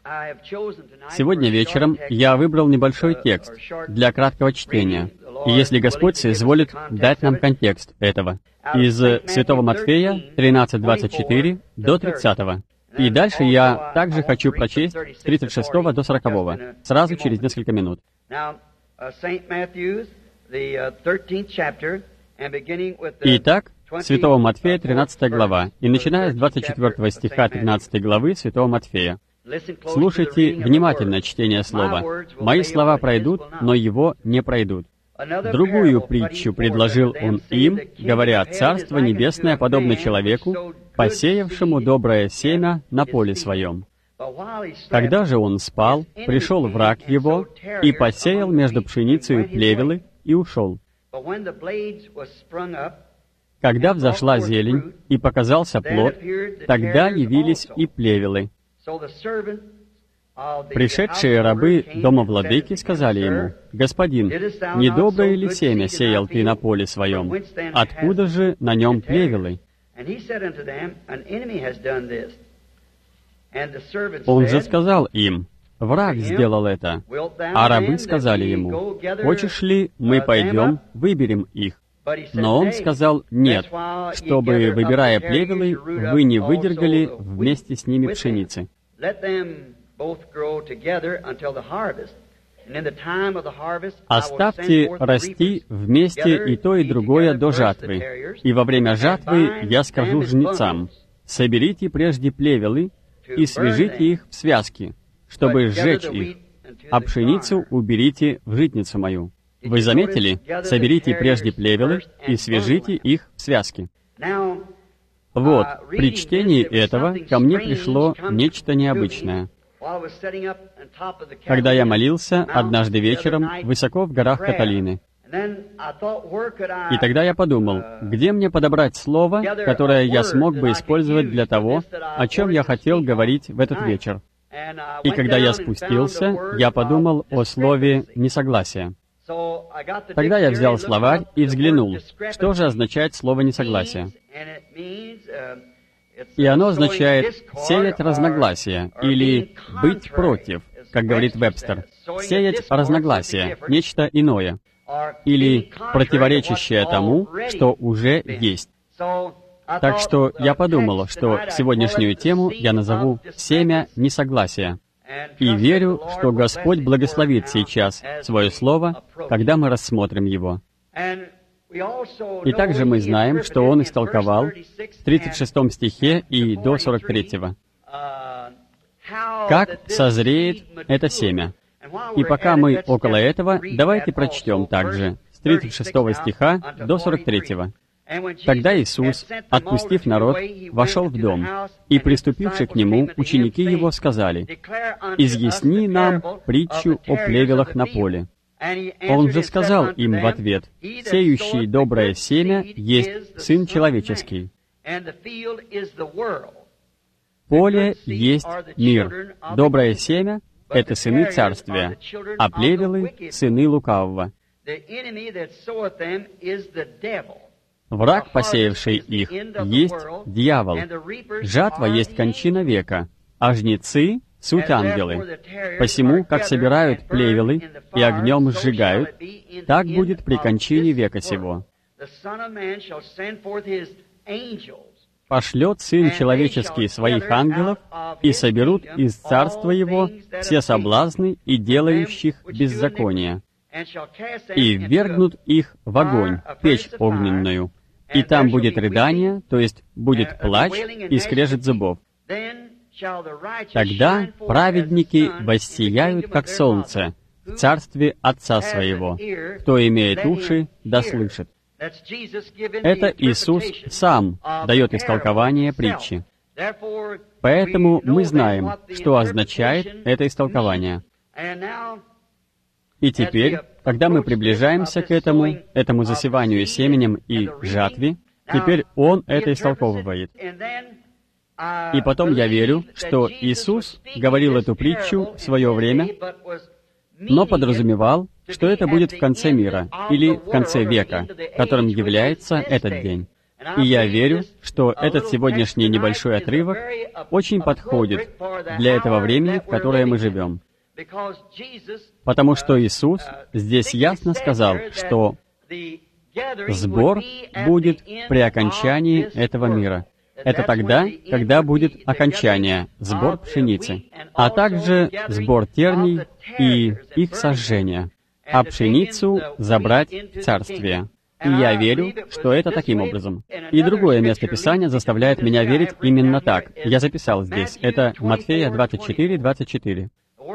Сегодня вечером я выбрал небольшой текст для краткого чтения, и если Господь соизволит дать нам контекст этого, из Святого Матфея 13:24 до 30. И дальше я также хочу прочесть с 36 до 40, сразу через несколько минут. Итак, Святого Матфея, 13 глава, и начиная с 24 стиха 13 главы Святого Матфея. Слушайте внимательно чтение слова. «Мои слова пройдут, но его не пройдут». Другую притчу предложил он им, говоря: «Царство Небесное подобно человеку, посеявшему доброе семя на поле своем. Когда же он спал, пришел враг его и посеял между пшеницей плевелы и ушел. Когда взошла зелень и показался плод, тогда явились и плевелы. Пришедшие рабы дома владыки сказали ему: «Господин, не доброе ли семя сеял ты на поле своем? Откуда же на нем плевелы?» Он же сказал им: «Враг сделал это». А рабы сказали ему: «Хочешь ли, мы пойдем, выберем их?» Но он сказал: «Нет, чтобы, выбирая плевелы, вы не выдергали вместе с ними пшеницы. Оставьте расти вместе и то, и другое до жатвы. И во время жатвы я скажу жнецам: соберите прежде плевелы и свяжите их в связки, чтобы сжечь их, а пшеницу уберите в житницу мою». Вы заметили? Соберите прежде плевелы и свяжите их в связки. Вот, при чтении этого ко мне пришло нечто необычное. Когда я молился однажды вечером высоко в горах Каталины. И тогда я подумал, где мне подобрать слово, которое я смог бы использовать для того, о чем я хотел говорить в этот вечер. И когда я спустился, я подумал о слове «несогласие». Тогда я взял словарь и взглянул, что же означает слово «несогласие». И оно означает «сеять разногласия» или «быть против», как говорит Вебстер. «Сеять разногласия», нечто иное, или противоречащее тому, что уже есть. Так что я подумал, что сегодняшнюю тему я назову «семя несогласия». И верю, что Господь благословит сейчас Свое Слово, когда мы рассмотрим его. И также мы знаем, что Он истолковал в 36 стихе и до 43. Как созреет это семя. И пока мы около этого, давайте прочтем также с 36 стиха до 43. Тогда Иисус, отпустив народ, вошел в дом, и, приступивши к Нему, ученики Его сказали: «Изъясни нам притчу о плевелах на поле». Он же сказал им в ответ: «Сеющий доброе семя есть Сын Человеческий. Поле есть мир. Доброе семя — это сыны Царствия, а плевелы — сыны лукавого. Враг, посеявший их, есть дьявол. Жатва есть кончина века, а жнецы — суть ангелы. Посему, как собирают плевелы и огнем сжигают, так будет при кончине века сего. Пошлет Сын Человеческий Своих ангелов, и соберут из Царства Его все соблазны и делающих беззакония, и ввергнут их в огонь, печь огненную. И там будет рыдание, то есть будет плач и скрежет зубов. Тогда праведники воссияют, как солнце, в царстве Отца Своего. Кто имеет уши, да слышит». Это Иисус Сам дает истолкование притчи. Поэтому мы знаем, что означает это истолкование. И теперь, когда мы приближаемся к этому засеванию семенем и жатве, теперь Он это истолковывает. И потом я верю, что Иисус говорил эту притчу в свое время, но подразумевал, что это будет в конце мира, или в конце века, которым является этот день. И я верю, что этот сегодняшний небольшой отрывок очень подходит для этого времени, в которое мы живем. Потому что Иисус здесь ясно сказал, что сбор будет при окончании этого мира. Это тогда, когда будет окончание, сбор пшеницы, а также сбор терний и их сожжение, а пшеницу забрать в царствие. И я верю, что это таким образом. И другое место Писания заставляет меня верить именно так. Я записал здесь. Это Матфея 24:24.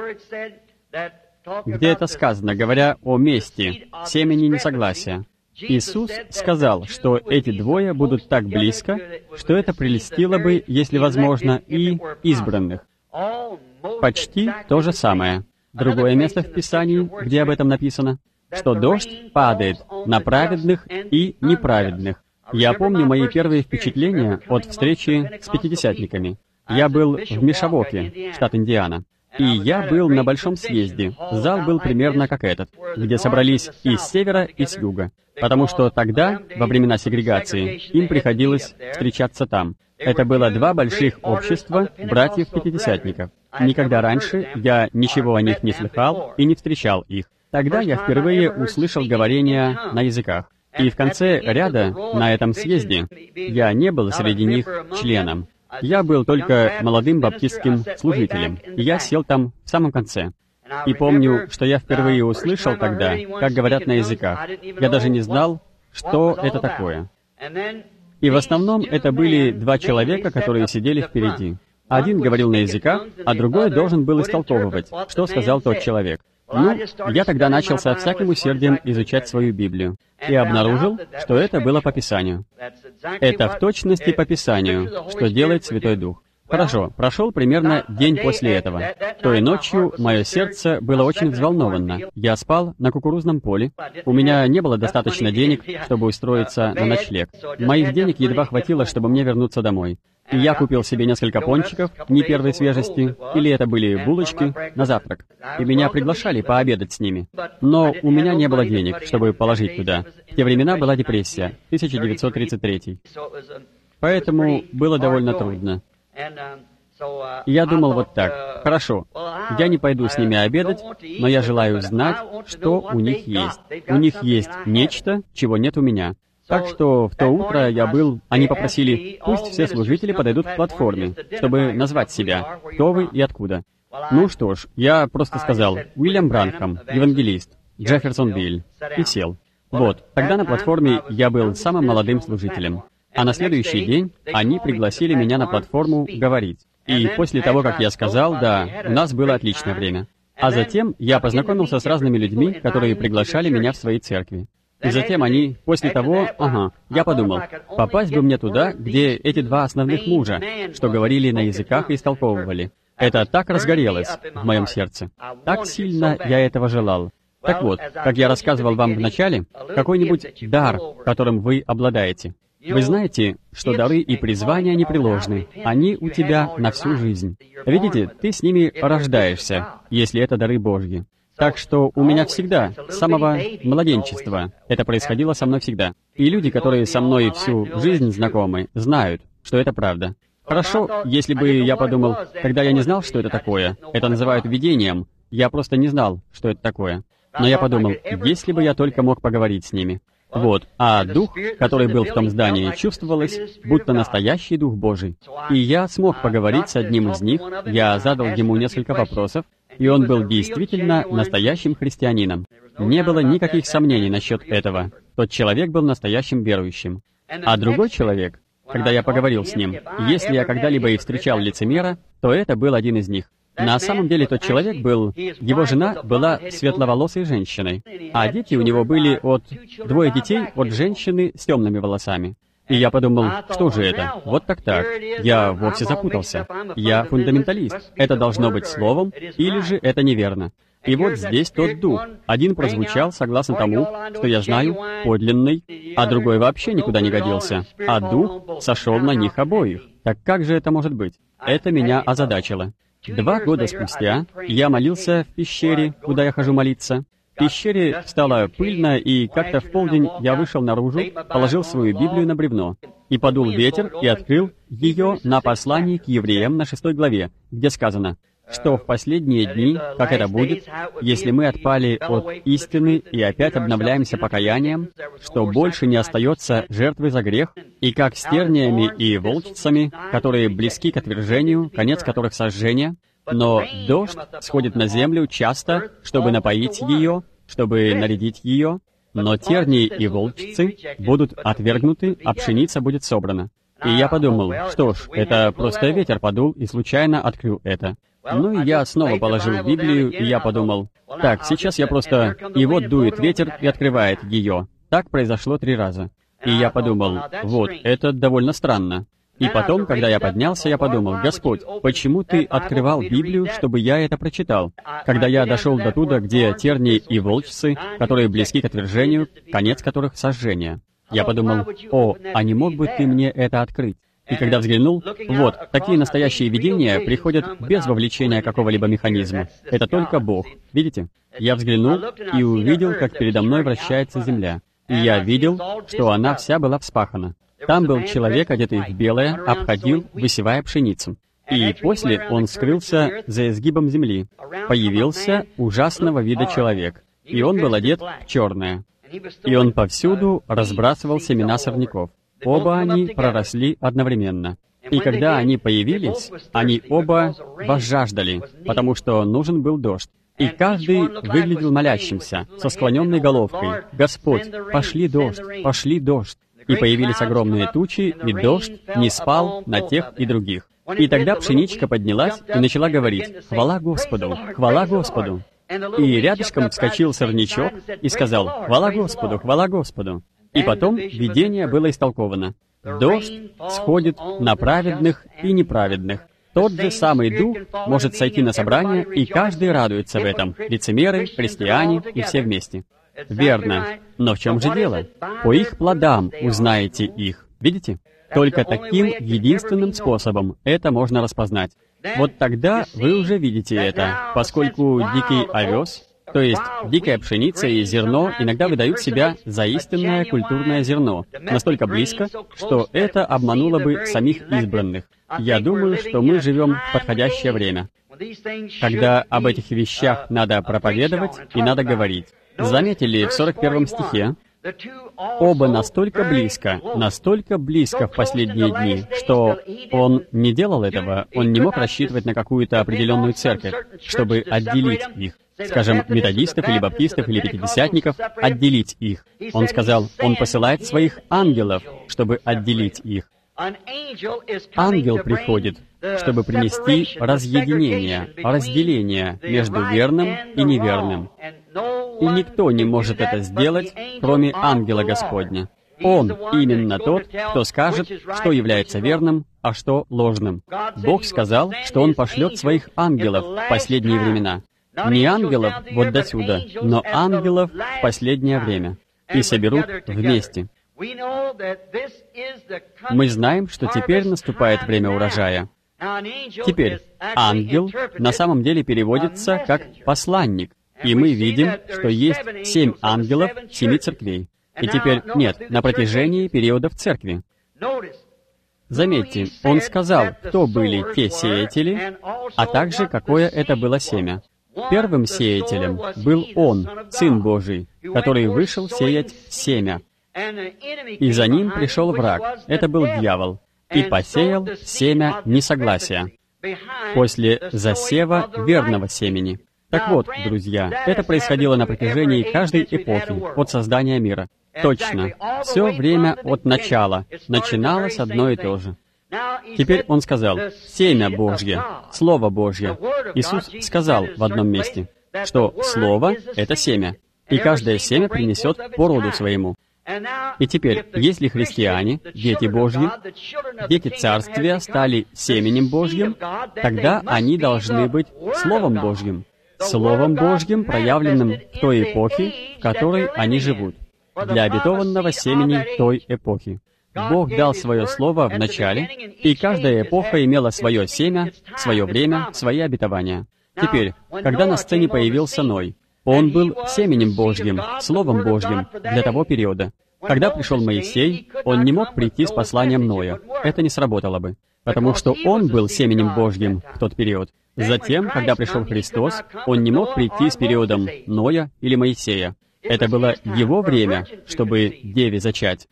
Где это сказано, говоря о мести, семени несогласия. Иисус сказал, что эти двое будут так близко, что это прельстило бы, если возможно, и избранных. Почти то же самое. Другое место в Писании, где об этом написано, что дождь падает на праведных и неправедных. Я помню мои первые впечатления от встречи с пятидесятниками. Я был в Мишавоке, штат Индиана. И я был на большом съезде. Зал был примерно как этот, где собрались и с севера, и с юга. Потому что тогда, во времена сегрегации, им приходилось встречаться там. Это было два больших общества братьев-пятидесятников. Никогда раньше я ничего о них не слыхал и не встречал их. Тогда я впервые услышал говорение на языках. И в конце ряда на этом съезде я не был среди них членом. Я был только молодым баптистским служителем, и я сел там в самом конце. И помню, что я впервые услышал тогда, как говорят на языках. Я даже не знал, что это такое. И в основном это были два человека, которые сидели впереди. Один говорил на языках, а другой должен был истолковывать, что сказал тот человек. Ну, я тогда начал со всяким усердием изучать свою Библию и обнаружил, что это было по Писанию. Это в точности по Писанию, что делает Святой Дух. Хорошо, прошел примерно день после этого. Той ночью мое сердце было очень взволновано. Я спал на кукурузном поле. У меня не было достаточно денег, чтобы устроиться на ночлег. Моих денег едва хватило, чтобы мне вернуться домой. И я купил себе несколько пончиков, не первой свежести, или это были булочки, на завтрак. И меня приглашали пообедать с ними. Но у меня не было денег, чтобы положить туда. В те времена была депрессия, 1933. Поэтому было довольно трудно. И я думал вот так: хорошо, я не пойду с ними обедать, но я желаю знать, что у них есть. У них есть нечто, чего нет у меня. Так что в то утро они попросили, пусть все служители подойдут к платформе, чтобы назвать себя, кто вы и откуда. Ну что ж, я просто сказал: Уильям Бранхам, евангелист, Джефферсонвиль, и сел. Вот, тогда на платформе я был самым молодым служителем. А на следующий день они пригласили меня на платформу говорить. И после того, как я сказал, да, у нас было отличное время. А затем я познакомился с разными людьми, которые приглашали меня в свои церкви. И затем они, после того, я подумал, попасть бы мне туда, где эти два основных мужа, что говорили на языках и истолковывали. Это так разгорелось в моем сердце. Так сильно я этого желал. Так вот, как я рассказывал вам в начале, какой-нибудь дар, которым вы обладаете. Вы знаете, что дары и призвания непреложны. Они у тебя на всю жизнь. Видите, ты с ними рождаешься, если это дары Божьи. Так что у меня всегда, с самого младенчества, это происходило со мной всегда. И люди, которые со мной всю жизнь знакомы, знают, что это правда. Хорошо, если бы я подумал, когда я не знал, что это такое, это называют видением, я просто не знал, что это такое. Но я подумал, если бы я только мог поговорить с ними. Вот, а дух, который был в том здании, чувствовалось, будто настоящий Дух Божий. И я смог поговорить с одним из них, я задал ему несколько вопросов, и он был действительно настоящим христианином. Не было никаких сомнений насчет этого. Тот человек был настоящим верующим. А другой человек, когда я поговорил с ним, если я когда-либо и встречал лицемера, то это был один из них. На самом деле тот человек его жена была светловолосой женщиной, а дети у него были двое детей от женщины с темными волосами. И я подумал, что же это? Вот так-так. Я вовсе запутался. Я фундаменталист. Это должно быть словом, или же это неверно. И вот здесь тот дух. Один прозвучал согласно тому, что я знаю, подлинный, а другой вообще никуда не годился. А дух сошел на них обоих. Так как же это может быть? Это меня озадачило. 2 года спустя я молился в пещере, куда я хожу молиться. В пещере стало пыльно, и как-то в полдень я вышел наружу, положил свою Библию на бревно. И подул ветер, и открыл ее на послании к евреям на 6 главе, где сказано, что в последние дни, как это будет, если мы отпали от истины и опять обновляемся покаянием, что больше не остается жертвы за грех, и как с терниями и волчицами, которые близки к отвержению, конец которых сожжение, но дождь сходит на землю часто, чтобы напоить ее, чтобы нарядить ее, но тернии и волчицы будут отвергнуты, а пшеница будет собрана. И я подумал, что ж, это просто ветер подул и случайно открыл это. Ну и я снова положил Библию, и я подумал, так, сейчас я просто... И вот дует ветер и открывает ее. Так произошло 3 раза. И я подумал, вот, это довольно странно. И потом, когда я поднялся, я подумал, Господь, почему Ты открывал Библию, чтобы я это прочитал? Когда я дошел до туда, где тернии и волчцы, которые близки к отвержению, конец которых сожжение. Я подумал, о, а не мог бы Ты мне это открыть? И когда взглянул, вот, такие настоящие видения приходят без вовлечения какого-либо механизма. Это только Бог. Видите? Я взглянул и увидел, как передо мной вращается земля. И я видел, что она вся была вспахана. Там был человек, одетый в белое, обходил, высевая пшеницу. И после он скрылся за изгибом земли. Появился ужасного вида человек. И он был одет в черное. И он повсюду разбрасывал семена сорняков. Оба они проросли одновременно. И когда они появились, они оба возжаждали, потому что нужен был дождь. И каждый выглядел молящимся, со склоненной головкой. «Господь, пошли дождь, пошли дождь». И появились огромные тучи, и дождь не спал на тех и других. И тогда пшеничка поднялась и начала говорить: «Хвала Господу! Хвала Господу!» И рядышком вскочил сорнячок и сказал: «Хвала Господу! Хвала Господу!» И потом видение было истолковано. Дождь сходит на праведных и неправедных. Тот же самый Дух может сойти на собрание, и каждый радуется в этом. Лицемеры, христиане и все вместе. Верно. Но в чем же дело? По их плодам узнаете их. Видите? Только таким единственным способом это можно распознать. Вот тогда вы уже видите это, поскольку дикий овес, то есть дикая пшеница и зерно, иногда выдают себя за истинное культурное зерно, настолько близко, что это обмануло бы самих избранных. Я думаю, что мы живем в подходящее время, когда об этих вещах надо проповедовать и надо говорить. Заметили в 41 стихе, оба настолько близко в последние дни, что он не делал этого, он не мог рассчитывать на какую-то определенную церковь, чтобы отделить их. Скажем, методистов или баптистов или пятидесятников, отделить их. Он сказал, он посылает своих ангелов, чтобы отделить их. Ангел приходит, чтобы принести разделение между верным и неверным. И никто не может это сделать, кроме ангела Господня. Он именно тот, кто скажет, что является верным, а что ложным. Бог сказал, что Он пошлет своих ангелов в последние времена. Не ангелов вот досюда, но ангелов в последнее время. И соберут вместе. Мы знаем, что теперь наступает время урожая. Теперь, ангел на самом деле переводится как «посланник». И мы видим, что есть 7 ангелов 7 церквей. И теперь, нет, на протяжении периодов церкви. Заметьте, он сказал, кто были те сеятели, а также какое это было семя. Первым сеятелем был Он, Сын Божий, который вышел сеять семя. И за ним пришел враг, это был дьявол, и посеял семя несогласия после засева верного семени. Так вот, друзья, это происходило на протяжении каждой эпохи, от создания мира. Точно. Все время от начала. Начиналось одно и то же. Теперь он сказал, «Семя Божье, Слово Божье». Иисус сказал в одном месте, что Слово — это семя, и каждое семя принесет по роду своему. И теперь, если христиане, дети Божьи, дети Царствия стали семенем Божьим, тогда они должны быть Словом Божьим. Словом Божьим, проявленным в той эпохе, в которой они живут, для обетованного семени той эпохи. Бог дал свое Слово в начале, и каждая эпоха имела свое семя, свое время, свои обетования. Теперь, когда на сцене появился Ной, он был семенем Божьим, Словом Божьим для того периода. Когда пришел Моисей, он не мог прийти с посланием Ноя. Это не сработало бы, потому что он был семенем Божьим в тот период. Затем, когда пришел Христос, он не мог прийти с периодом Ноя или Моисея. Это было его время, чтобы деве зачать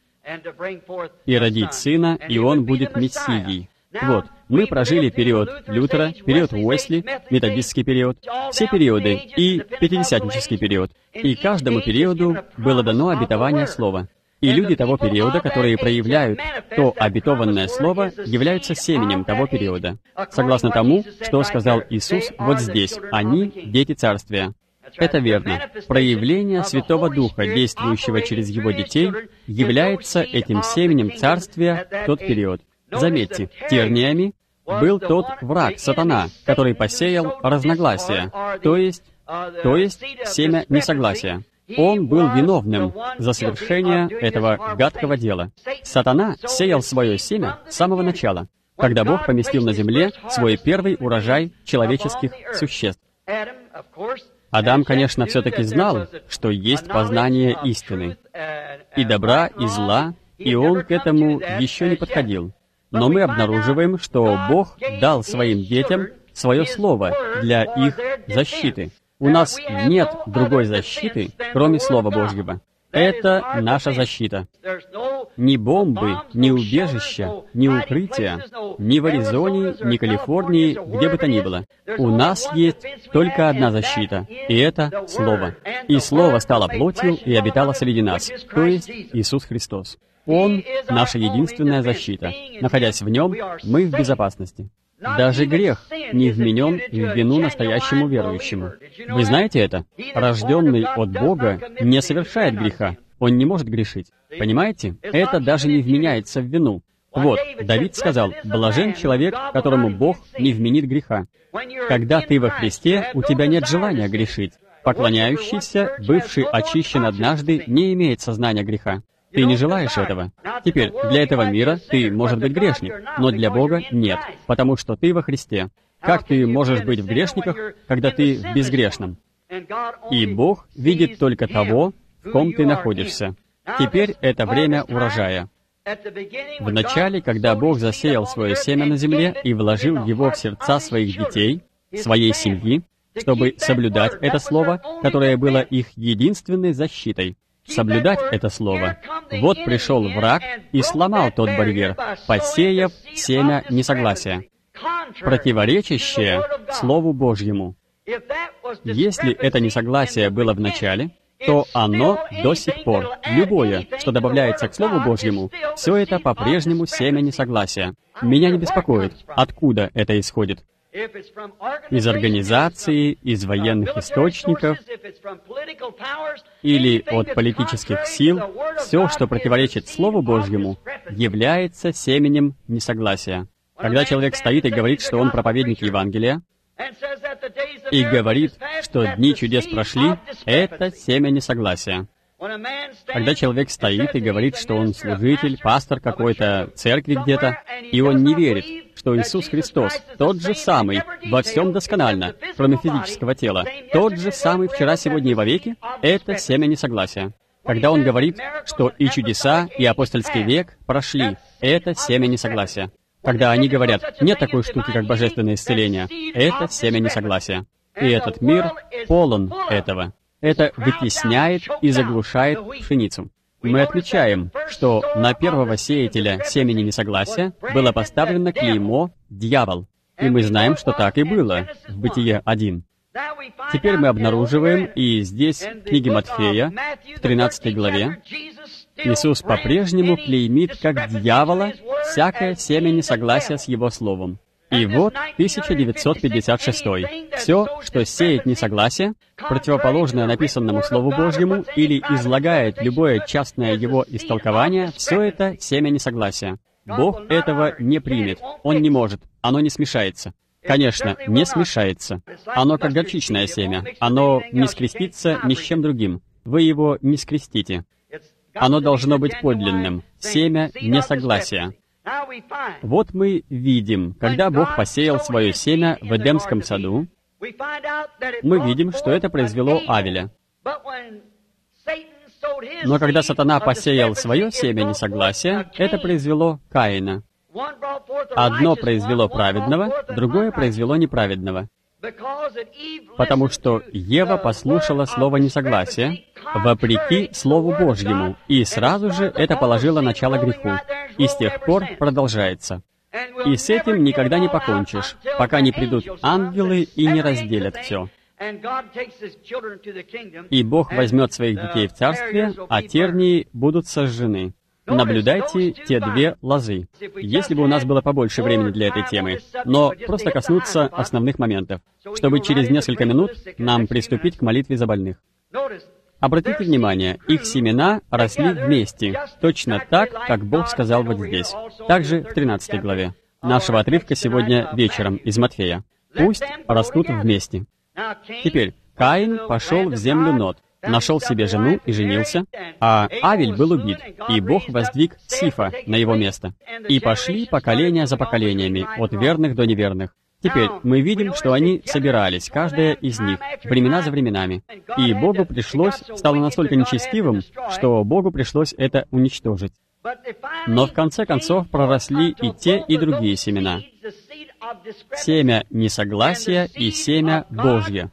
и родить сына, и он будет Мессией. Вот, мы прожили период Лютера, период Уэсли, методистский период, все периоды и пятидесятнический период. И каждому периоду было дано обетование Слова. И люди того периода, которые проявляют то обетованное Слово, являются семенем того периода. Согласно тому, что сказал Иисус вот здесь, «Они — дети Царствия». Это верно. Проявление Святого Духа, действующего через Его детей, является этим семенем Царствия в тот период. Заметьте, терниями был тот враг, сатана, который посеял разногласия, то есть семя несогласия. Он был виновным за совершение этого гадкого дела. Сатана сеял свое семя с самого начала, когда Бог поместил на земле свой первый урожай человеческих существ. Адам, конечно, все-таки знал, что есть познание истины, и добра, и зла, и он к этому еще не подходил. Но мы обнаруживаем, что Бог дал своим детям свое слово для их защиты. У нас нет другой защиты, кроме Слова Божьего. Это наша защита. Ни бомбы, ни убежища, ни укрытия, ни в Аризоне, ни Калифорнии, где бы то ни было. У нас есть только одна защита, и это Слово. И Слово стало плотью и обитало среди нас, то есть Иисус Христос. Он — наша единственная защита. Находясь в Нем, мы в безопасности. Даже грех не вменен в вину настоящему верующему. Вы знаете это? Рожденный от Бога не совершает греха. Он не может грешить. Понимаете? Это даже не вменяется в вину. Вот, Давид сказал, «Блажен человек, которому Бог не вменит греха». Когда ты во Христе, у тебя нет желания грешить. Поклоняющийся, бывший очищен однажды, не имеет сознания греха. Ты не желаешь этого. Теперь, для этого мира ты, может быть, грешник, но для Бога нет, потому что ты во Христе. Как ты можешь быть в грешниках, когда ты в безгрешном? И Бог видит только того, в ком ты находишься. Теперь это время урожая. В начале, когда Бог засеял свое семя на земле и вложил его в сердца своих детей, своей семьи, чтобы соблюдать это слово, которое было их единственной защитой, соблюдать это слово. Вот пришел враг и сломал тот барьер, посеяв семя несогласия, противоречащее Слову Божьему. Если это несогласие было в начале, то оно до сих пор, любое, что добавляется к Слову Божьему, все это по-прежнему семя несогласия. Меня не беспокоит, откуда это исходит. Из организации, из военных источников или от политических сил, все, что противоречит Слову Божьему, является семенем несогласия. Когда человек стоит и говорит, что он проповедник Евангелия, и говорит, что дни чудес прошли, это семя несогласия. Когда человек стоит и говорит, что он служитель, пастор какой-то церкви где-то, и он не верит, что Иисус Христос тот же самый во всем досконально, кроме физического тела, тот же самый вчера, сегодня и вовеки, это семя несогласия. Когда он говорит, что и чудеса, и апостольский век прошли, это семя несогласия. Когда они говорят, нет такой штуки, как божественное исцеление, это семя несогласия. И этот мир полон этого. Это вытесняет и заглушает пшеницу. Мы отмечаем, что на первого сеятеля семени несогласия было поставлено клеймо «дьявол». И мы знаем, что так и было в Бытие 1. Теперь мы обнаруживаем, и здесь, в книге Матфея, в 13 главе, Иисус по-прежнему клеймит как дьявола всякое семя несогласия с Его Словом. И вот 1956. Все, что сеет несогласие, противоположное написанному Слову Божьему или излагает любое частное его истолкование, все это семя несогласия. Бог этого не примет. Он не может. Оно не смешается. Конечно, не смешается. Оно как горчичное семя. Оно не скрестится ни с чем другим. Вы его не скрестите. Оно должно быть подлинным. Семя несогласия. Вот мы видим, когда Бог посеял свое семя в Эдемском саду, мы видим, что это произвело Авеля. Но когда сатана посеял свое семя несогласия, это произвело Каина. Одно произвело праведного, другое произвело неправедного. Потому что Ева послушала слово несогласия, вопреки Слову Божьему, и сразу же это положило начало греху, и с тех пор продолжается. И с этим никогда не покончишь, пока не придут ангелы и не разделят все. И Бог возьмет своих детей в царствие, а тернии будут сожжены. Наблюдайте те две лозы. Если бы у нас было побольше времени для этой темы, но просто коснуться основных моментов, чтобы через несколько минут нам приступить к молитве за больных. Обратите внимание, их семена росли вместе, точно так, как Бог сказал вот здесь. Также в 13 главе нашего отрывка сегодня вечером из Матфея. «Пусть растут вместе». Теперь, Каин пошел в землю Нод, нашел себе жену и женился, а Авель был убит, и Бог воздвиг Сифа на его место. И пошли поколения за поколениями, от верных до неверных. Теперь мы видим, что они собирались, каждая из них, времена за временами. И Богу стало настолько нечестивым, что Богу пришлось это уничтожить. Но в конце концов проросли и те, и другие семена. Семя несогласия и семя Божье.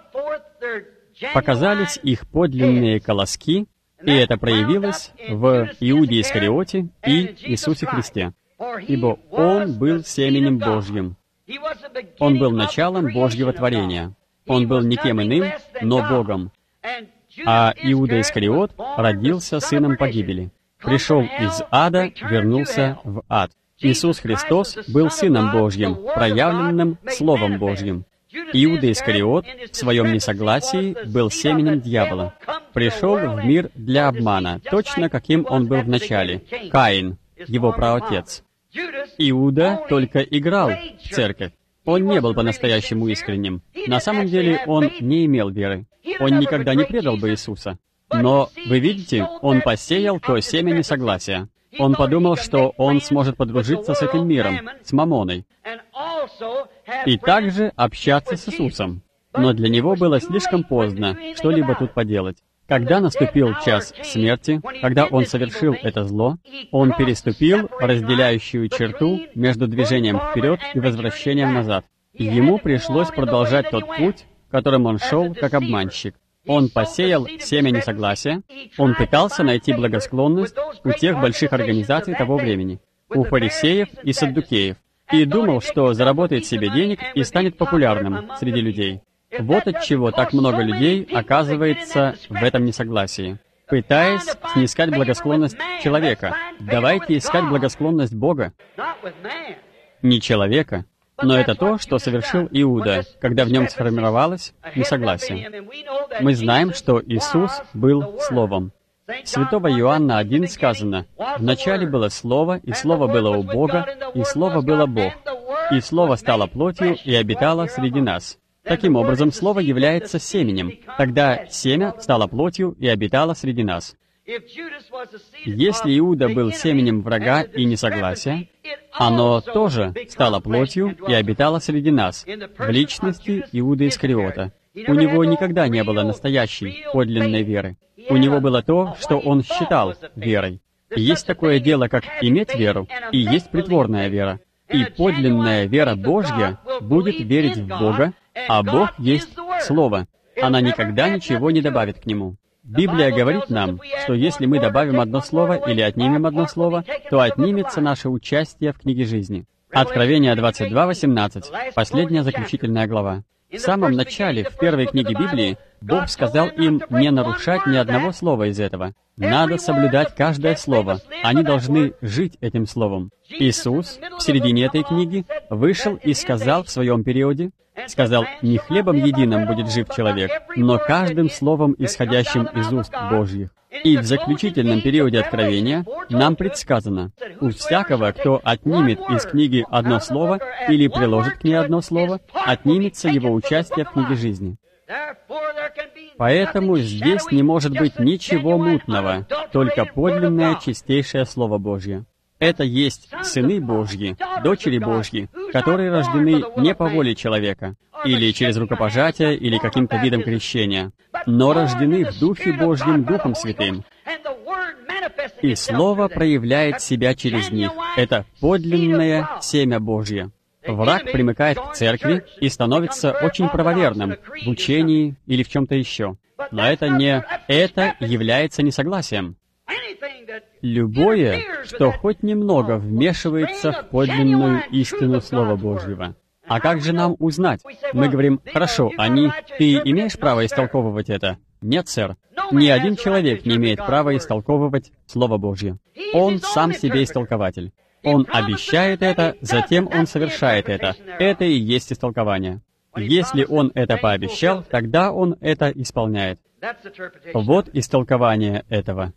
Показались их подлинные колоски, и это проявилось в Иуде Искариоте и Иисусе Христе. Ибо Он был семенем Божьим. Он был началом Божьего творения. Он был никем иным, но Богом. А Иуда Искариот родился сыном погибели. Пришел из ада, вернулся в ад. Иисус Христос был Сыном Божьим, проявленным Словом Божьим. Иуда Искариот в своем несогласии был семенем дьявола. Пришел в мир для обмана, точно каким он был в начале. Каин, его праотец. Иуда только играл в церковь. Он не был по-настоящему искренним. На самом деле он не имел веры. Он никогда не предал бы Иисуса. Но, вы видите, он посеял то семя несогласия. Он подумал, что он сможет подружиться с этим миром, с Мамоной, и также общаться с Иисусом. Но для него было слишком поздно что-либо тут поделать. Когда наступил час смерти, когда он совершил это зло, он переступил разделяющую черту между движением вперед и возвращением назад. И ему пришлось продолжать тот путь, которым он шел как обманщик. Он посеял семя несогласия, он пытался найти благосклонность у тех больших организаций того времени, у фарисеев и саддукеев, и думал, что заработает себе денег и станет популярным среди людей. Вот отчего так много людей оказывается в этом несогласии, пытаясь снискать благосклонность человека. Давайте искать благосклонность Бога, не человека. Но это то, что совершил Иуда, когда в нем сформировалось несогласие. Мы знаем, что Иисус был Словом. Святого Иоанна 1 сказано: «Вначале было Слово, и Слово было у Бога, и Слово было Бог. И Слово стало плотью и обитало среди нас». Таким образом, Слово является семенем. Тогда семя стало плотью и обитало среди нас. Если Иуда был семенем врага и несогласия, оно тоже стало плотью и обитало среди нас, в личности Иуды Искариота. У него никогда не было настоящей, подлинной веры. У него было то, что он считал верой. Есть такое дело, как иметь веру, и есть притворная вера. И подлинная вера Божья будет верить в Бога, а Бог есть Слово. Она никогда ничего не добавит к Нему. Библия говорит нам, что если мы добавим одно слово или отнимем одно слово, то отнимется наше участие в книге жизни. Откровение 22:18, последняя заключительная глава. В самом начале, в первой книге Библии, Бог сказал им не нарушать ни одного слова из этого. Надо соблюдать каждое слово. Они должны жить этим словом. Иисус в середине этой книги вышел и сказал в своем периоде, сказал: «Не хлебом единым будет жив человек, но каждым словом, исходящим из уст Божьих». И в заключительном периоде Откровения нам предсказано: «У всякого, кто отнимет из книги одно слово или приложит к ней одно слово, отнимется его участие в книге жизни». Поэтому здесь не может быть ничего мутного, только подлинное чистейшее Слово Божье. Это есть сыны Божьи, дочери Божьи, которые рождены не по воле человека, или через рукопожатие, или каким-то видом крещения, но рождены в Духе Божьем Духом Святым. И Слово проявляет себя через них. Это подлинное семя Божье. Враг примыкает к церкви и становится очень правоверным в учении или в чем-то еще. Но это является несогласием. Любое, что хоть немного вмешивается в подлинную истину Слова Божьего. А как же нам узнать? Мы говорим, хорошо, ты имеешь право истолковывать это? Нет, сэр. Ни один человек не имеет права истолковывать Слово Божье. Он сам себе истолкователь. Он обещает это, затем он совершает это. Это и есть истолкование. Если он это пообещал, тогда он это исполняет. Вот истолкование этого.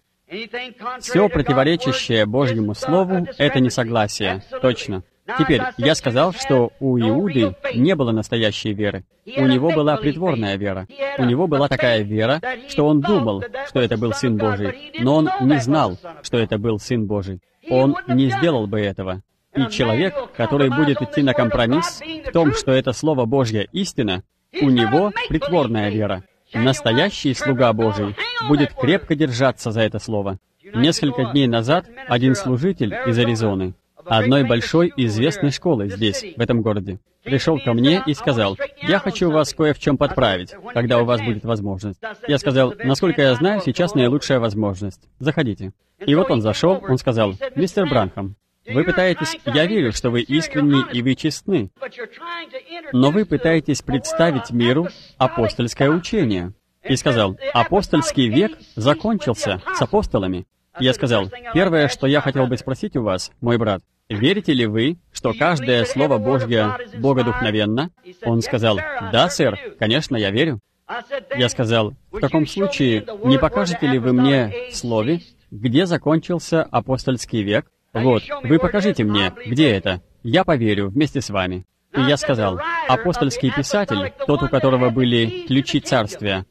Все противоречащее Божьему Слову — это несогласие. Точно. Теперь, я сказал, что у Иуды не было настоящей веры. У него была притворная вера. У него была такая вера, что он думал, что это был Сын Божий, но он не знал, что это был Сын Божий. Он не сделал бы этого. И человек, который будет идти на компромисс в том, что это Слово Божье истина, у него притворная вера. Настоящий слуга Божий будет крепко держаться за это слово. Несколько дней назад один служитель из Аризоны, одной большой известной школы здесь, в этом городе, пришел ко мне и сказал, «Я хочу вас кое в чем подправить, когда у вас будет возможность». Я сказал, «Насколько я знаю, сейчас наилучшая возможность. Заходите». И вот он зашел, он сказал, «Мистер Бранхам, вы пытаетесь, я верю, что вы искренни и вы честны, но вы пытаетесь представить миру апостольское учение». И сказал, «Апостольский век закончился с апостолами». Я сказал, «Первое, что я хотел бы спросить у вас, мой брат, верите ли вы, что каждое Слово Божье богодухновенно?» Он сказал, «Да, сэр, конечно, я верю». Я сказал, «В таком случае, не покажете ли вы мне в Слове, где закончился апостольский век? Вот, вы покажите мне, где это. Я поверю вместе с вами». И я сказал, апостольский писатель, тот, у которого были ключи царствия,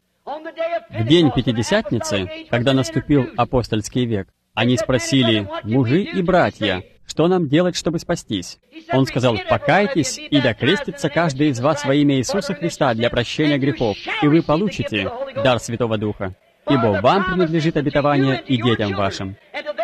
в день Пятидесятницы, когда наступил апостольский век, они спросили, «Мужи и братья, что нам делать, чтобы спастись?» Он сказал, «Покайтесь, и докрестится каждый из вас во имя Иисуса Христа для прощения грехов, и вы получите дар Святого Духа, ибо вам принадлежит обетование и детям вашим,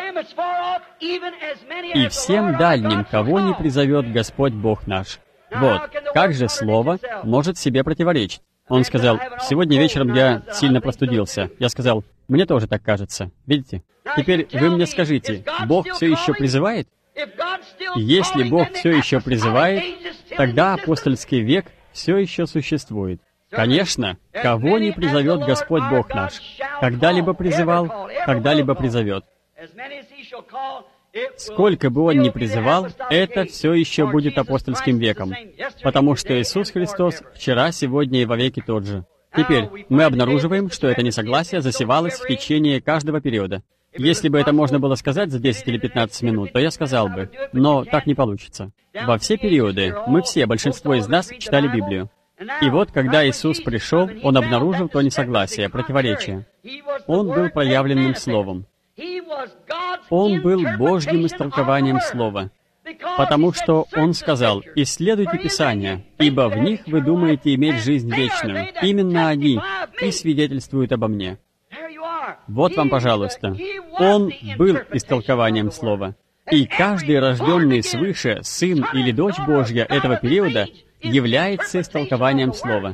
и всем дальним, кого не призовет Господь Бог наш». Вот, как же Слово может себе противоречить? Он сказал, «Сегодня вечером я сильно простудился». Я сказал, «Мне тоже так кажется». Видите? Теперь вы мне скажите, Бог все еще призывает? Если Бог все еще призывает, тогда апостольский век все еще существует. Конечно, кого не призовет Господь Бог наш? Когда-либо призывал, когда-либо призовет. Сколько бы он ни призывал, это все еще будет апостольским веком, потому что Иисус Христос вчера, сегодня и вовеки тот же. Теперь мы обнаруживаем, что это несогласие засевалось в течение каждого периода. Если бы это можно было сказать за 10 или 15 минут, то я сказал бы, но так не получится. Во все периоды мы все, большинство из нас, читали Библию. И вот, когда Иисус пришел, Он обнаружил то несогласие, противоречие. Он был проявленным Словом. Он был Божьим истолкованием Слова, потому что Он сказал, «Исследуйте Писания, ибо в них вы думаете иметь жизнь вечную. Именно они и свидетельствуют обо мне». Вот вам, пожалуйста. Он был истолкованием Слова. И каждый рожденный свыше сын или дочь Божья этого периода является истолкованием Слова.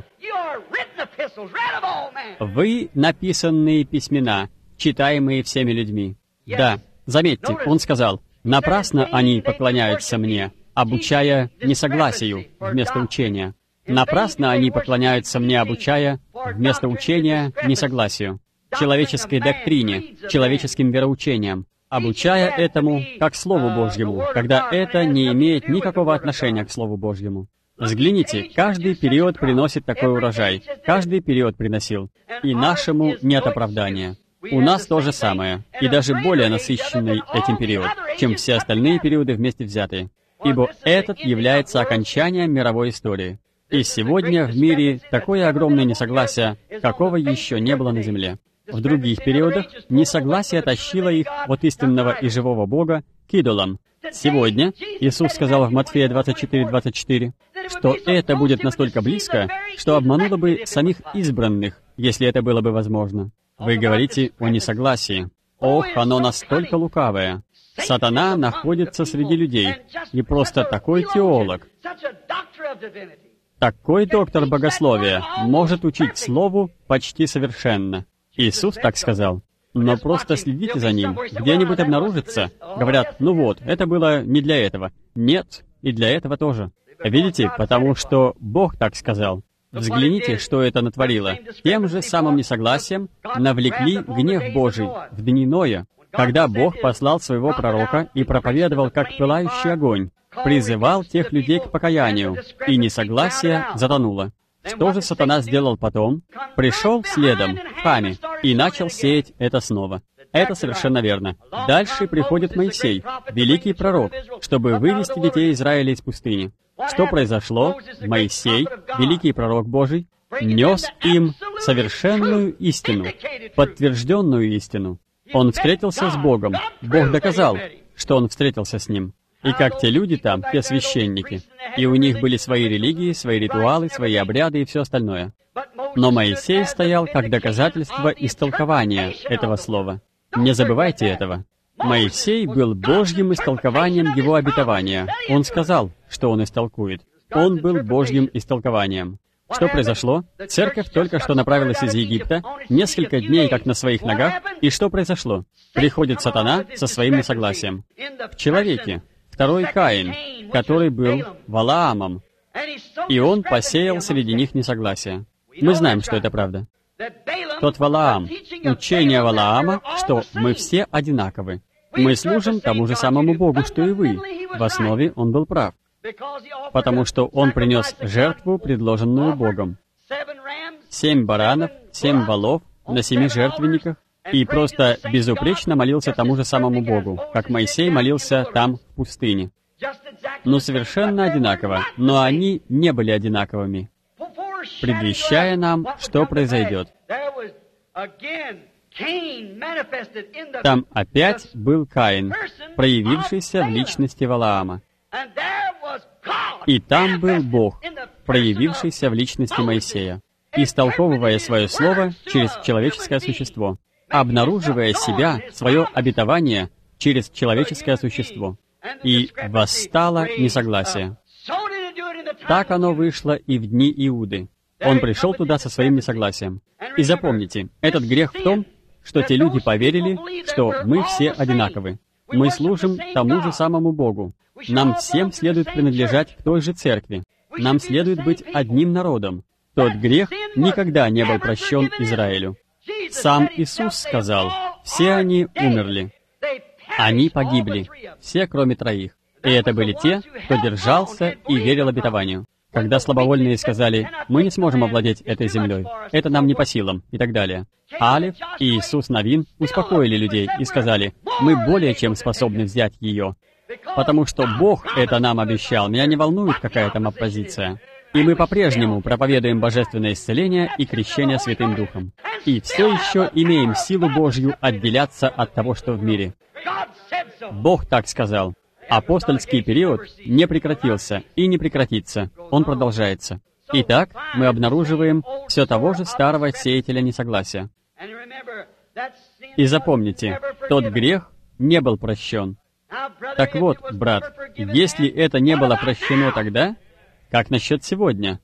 Вы написанные письмена, читаемые всеми людьми. Да, заметьте, он сказал, «Напрасно они поклоняются мне, обучая несогласию вместо учения. Напрасно они поклоняются мне, обучая вместо учения несогласию, человеческой доктрине, человеческим вероучениям, обучая этому как Слову Божьему, когда это не имеет никакого отношения к Слову Божьему». Взгляните, каждый период приносит такой урожай, каждый период приносил, и нашему нет оправдания. У нас то же самое, и даже более насыщенный этим период, чем все остальные периоды вместе взятые. Ибо этот является окончанием мировой истории. И сегодня в мире такое огромное несогласие, какого еще не было на земле. В других периодах несогласие тащило их от истинного и живого Бога к идолам. Сегодня Иисус сказал в Матфея 24:24, что это будет настолько близко, что обмануло бы самих избранных, если это было бы возможно. Вы говорите о несогласии. Ох, оно настолько лукавое. Сатана находится среди людей, и просто такой теолог, такой доктор богословия может учить слову почти совершенно. Иисус так сказал. Но просто следите за ним. Где-нибудь обнаружится. Говорят, ну вот, это было не для этого. Нет, и для этого тоже. Видите, потому что Бог так сказал. Взгляните, что это натворило. Тем же самым несогласием навлекли гнев Божий в дни Ноя, когда Бог послал своего пророка и проповедовал как пылающий огонь, призывал тех людей к покаянию, и несогласие затонуло. Что же сатана сделал потом? Пришел следом, в Хаме, и начал сеять это снова. Это совершенно верно. Дальше приходит Моисей, великий пророк, чтобы вывести детей Израиля из пустыни. Что произошло? Моисей, великий пророк Божий, нес им совершенную истину, подтвержденную истину. Он встретился с Богом. Бог доказал, что он встретился с ним. И как те люди там, те священники, и у них были свои религии, свои ритуалы, свои обряды и все остальное. Но Моисей стоял как доказательство истолкования этого слова. Не забывайте этого. Моисей был Божьим истолкованием его обетования. Он сказал, что он истолкует. Он был Божьим истолкованием. Что произошло? Церковь только что направилась из Египта, несколько дней как на своих ногах, и что произошло? Приходит сатана со своим несогласием. В человеке. Второй Каин, который был Валаамом, и он посеял среди них несогласие. Мы знаем, что это правда. Тот Валаам, учение Валаама, что мы все одинаковы. Мы служим тому же самому Богу, что и вы. В основе он был прав, потому что он принес жертву, предложенную Богом. 7 баранов, 7 волов на 7 жертвенниках, и просто безупречно молился тому же самому Богу, как Моисей молился там, в пустыне. Ну, совершенно одинаково, но они не были одинаковыми, предвещая нам, что произойдет. Там опять был Каин, проявившийся в личности Валаама. И там был Бог, проявившийся в личности Моисея, истолковывая свое слово через человеческое существо, обнаруживая себя, свое обетование через человеческое существо. И восстало несогласие. Так оно вышло и в дни Иуды. Он пришел туда со своим несогласием. И запомните, этот грех в том, что те люди поверили, что мы все одинаковы. Мы служим тому же самому Богу. Нам всем следует принадлежать к той же церкви. Нам следует быть одним народом. Тот грех никогда не был прощен Израилю. Сам Иисус сказал, все они умерли. Они погибли, все кроме 3. И это были те, кто держался и верил обетованию. Когда слабовольные сказали, мы не сможем овладеть этой землей, это нам не по силам, и так далее. Алеф и Иисус Навин успокоили людей и сказали, мы более чем способны взять ее, потому что Бог это нам обещал, меня не волнует, какая там оппозиция. И мы по-прежнему проповедуем божественное исцеление и крещение Святым Духом. И все еще имеем силу Божью отделяться от того, что в мире. Бог так сказал. Апостольский период не прекратился и не прекратится. Он продолжается. Итак, мы обнаруживаем все того же старого сеятеля несогласия. И запомните, тот грех не был прощен. Так вот, брат, если это не было прощено тогда, как насчет сегодня,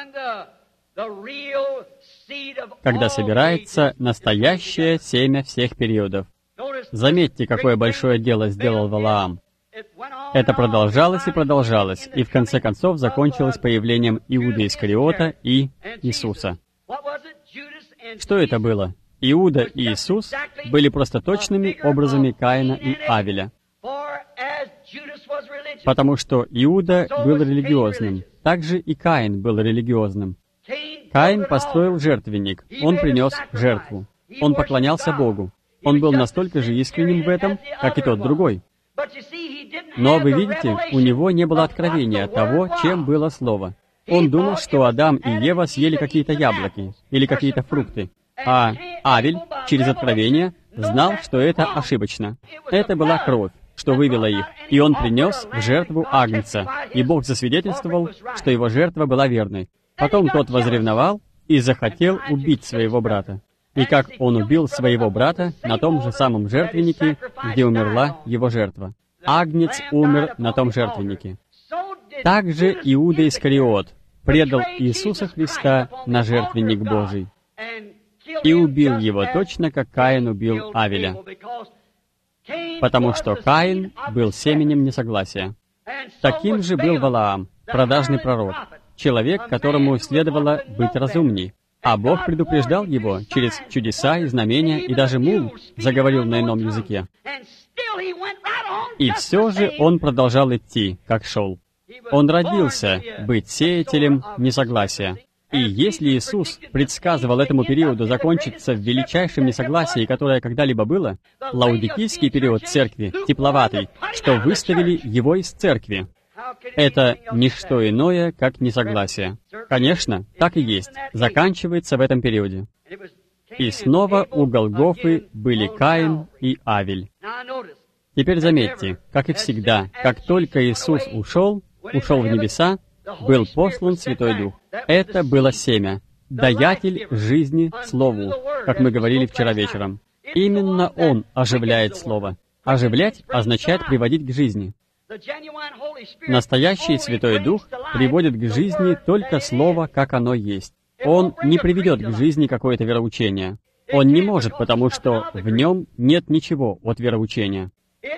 когда собирается настоящее семя всех периодов? Заметьте, какое большое дело сделал Валаам. Это продолжалось и продолжалось, и в конце концов закончилось появлением Иуды Искариота и Иисуса. Что это было? Иуда и Иисус были просто точными образами Каина и Авеля. Потому что Иуда был религиозным, также и Каин был религиозным. Каин построил жертвенник, он принес жертву, он поклонялся Богу. Он был настолько же искренним в этом, как и тот другой. Но вы видите, у него не было откровения того, чем было Слово. Он думал, что Адам и Ева съели какие-то яблоки или какие-то фрукты, а Авель через откровение знал, что это ошибочно. Это была кровь, что вывело их, и он принес в жертву агнца, и Бог засвидетельствовал, что его жертва была верной. Потом тот возревновал и захотел убить своего брата. И как он убил своего брата на том же самом жертвеннике, где умерла его жертва. Агнец умер на том жертвеннике. Также Иуда Искариот предал Иисуса Христа на жертвенник Божий и убил его точно, как Каин убил Авеля, потому что Каин был семенем несогласия. Таким же был Валаам, продажный пророк, человек, которому следовало быть разумней. А Бог предупреждал его через чудеса и знамения, и даже мул заговорил на ином языке. И все же он продолжал идти, как шел. Он родился быть сеятелем несогласия. И если Иисус предсказывал этому периоду закончиться в величайшем несогласии, которое когда-либо было, лаудикийский период церкви, тепловатый, что выставили его из церкви, это не что иное, как несогласие. Конечно, так и есть. Заканчивается в этом периоде. И снова у Голгофы были Каин и Авель. Теперь заметьте, как и всегда, как только Иисус ушел в небеса, был послан Святой Дух. Это было семя, даятель жизни Слову, как мы говорили вчера вечером. Именно Он оживляет Слово. Оживлять означает приводить к жизни. Настоящий Святой Дух приводит к жизни только Слово, как оно есть. Он не приведет к жизни какое-то вероучение. Он не может, потому что в нем нет ничего от вероучения.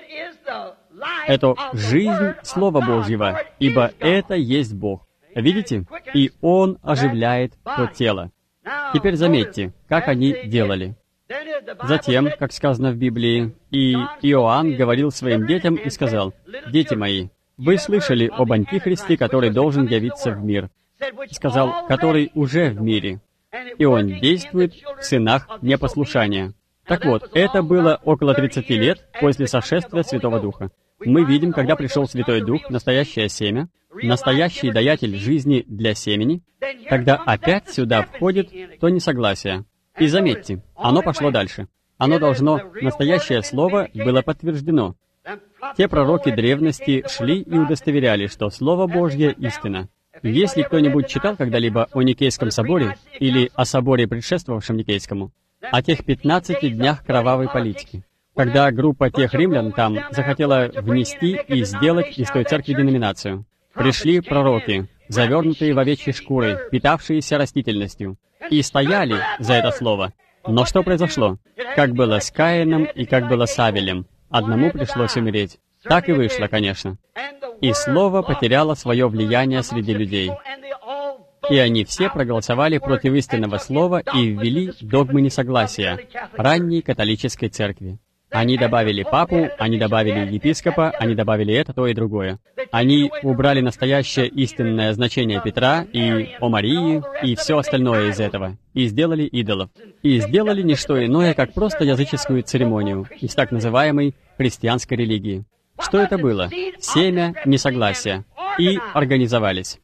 Это жизнь Слова Божьего, ибо это есть Бог. Видите? И Он оживляет то тело. Теперь заметьте, как они делали. Затем, как сказано в Библии, и Иоанн говорил своим детям и сказал: «Дети мои, вы слышали об Антихристе, который должен явиться в мир». Сказал, который уже в мире. И он действует в сынах непослушания. Так вот, это было около 30 лет после сошествия Святого Духа. Мы видим, когда пришел Святой Дух, настоящее семя, настоящий даятель жизни для семени, тогда опять сюда входит то несогласие. И заметьте, оно пошло дальше. Оно должно, настоящее слово было подтверждено. Те пророки древности шли и удостоверяли, что Слово Божье истина. Если кто-нибудь читал когда-либо о Никейском соборе или о соборе, предшествовавшем Никейскому, о тех 15 днях кровавой политики, когда группа тех римлян там захотела внести и сделать из той церкви деноминацию, пришли пророки, завернутые в овечьи шкуры, питавшиеся растительностью, и стояли за это слово. Но что произошло? Как было с Каином и как было с Авелем. Одному пришлось умереть. Так и вышло, конечно. И слово потеряло свое влияние среди людей. И они все проголосовали против истинного слова и ввели догмы несогласия ранней католической церкви. Они добавили папу, они добавили епископа, они добавили это, то и другое. Они убрали настоящее истинное значение Петра и о Марии, и все остальное из этого, и сделали идолов. И сделали не что иное, как просто языческую церемонию из так называемой христианской религии. Что это было? Семя несогласия. И организовались.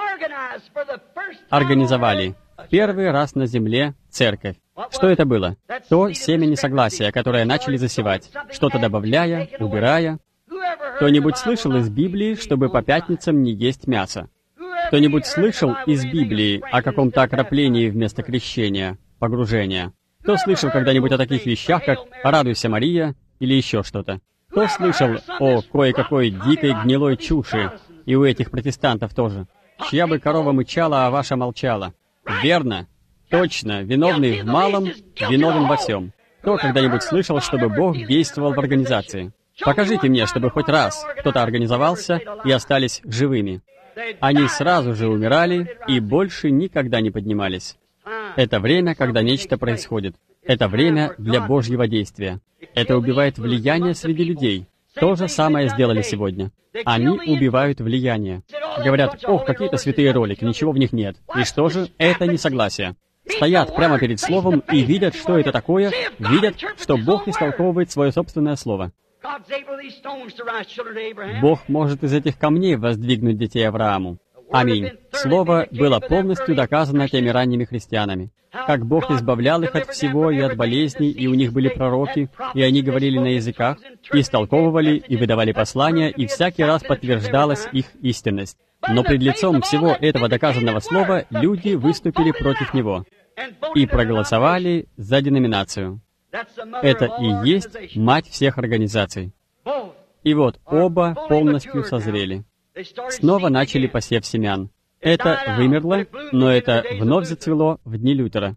Организовали первый раз на земле церковь. Что это было? То семя несогласия, которое начали засевать, что-то добавляя, убирая. Кто-нибудь слышал из Библии, чтобы по пятницам не есть мясо? Кто-нибудь слышал из Библии о каком-то окроплении вместо крещения, погружения? Кто слышал когда-нибудь о таких вещах, как «Радуйся, Мария» или еще что-то? Кто слышал о кое-какой дикой гнилой чуши, и у этих протестантов тоже? Чья бы корова мычала, а ваша молчала? Верно. Точно, виновный в малом, виновен во всем. Кто когда-нибудь слышал, чтобы Бог действовал в организации? Покажите мне, чтобы хоть раз кто-то организовался и остались живыми. Они сразу же умирали и больше никогда не поднимались. Это время, когда нечто происходит. Это время для Божьего действия. Это убивает влияние среди людей. То же самое сделали сегодня. Они убивают влияние. Говорят: «Ох, какие-то святые ролики, ничего в них нет». И что же? Это несогласие. Стоят прямо перед Словом и видят, что это такое, видят, что Бог истолковывает свое собственное Слово. Бог может из этих камней воздвигнуть детей Аврааму. Аминь. Слово было полностью доказано теми ранними христианами. Как Бог избавлял их от всего и от болезней, и у них были пророки, и они говорили на языках, и истолковывали, и выдавали послания, и всякий раз подтверждалась их истинность. Но пред лицом всего этого доказанного слова люди выступили против него и проголосовали за деноминацию. Это и есть мать всех организаций. И вот оба полностью созрели. Снова начали посев семян. Это вымерло, но это вновь зацвело в дни Лютера.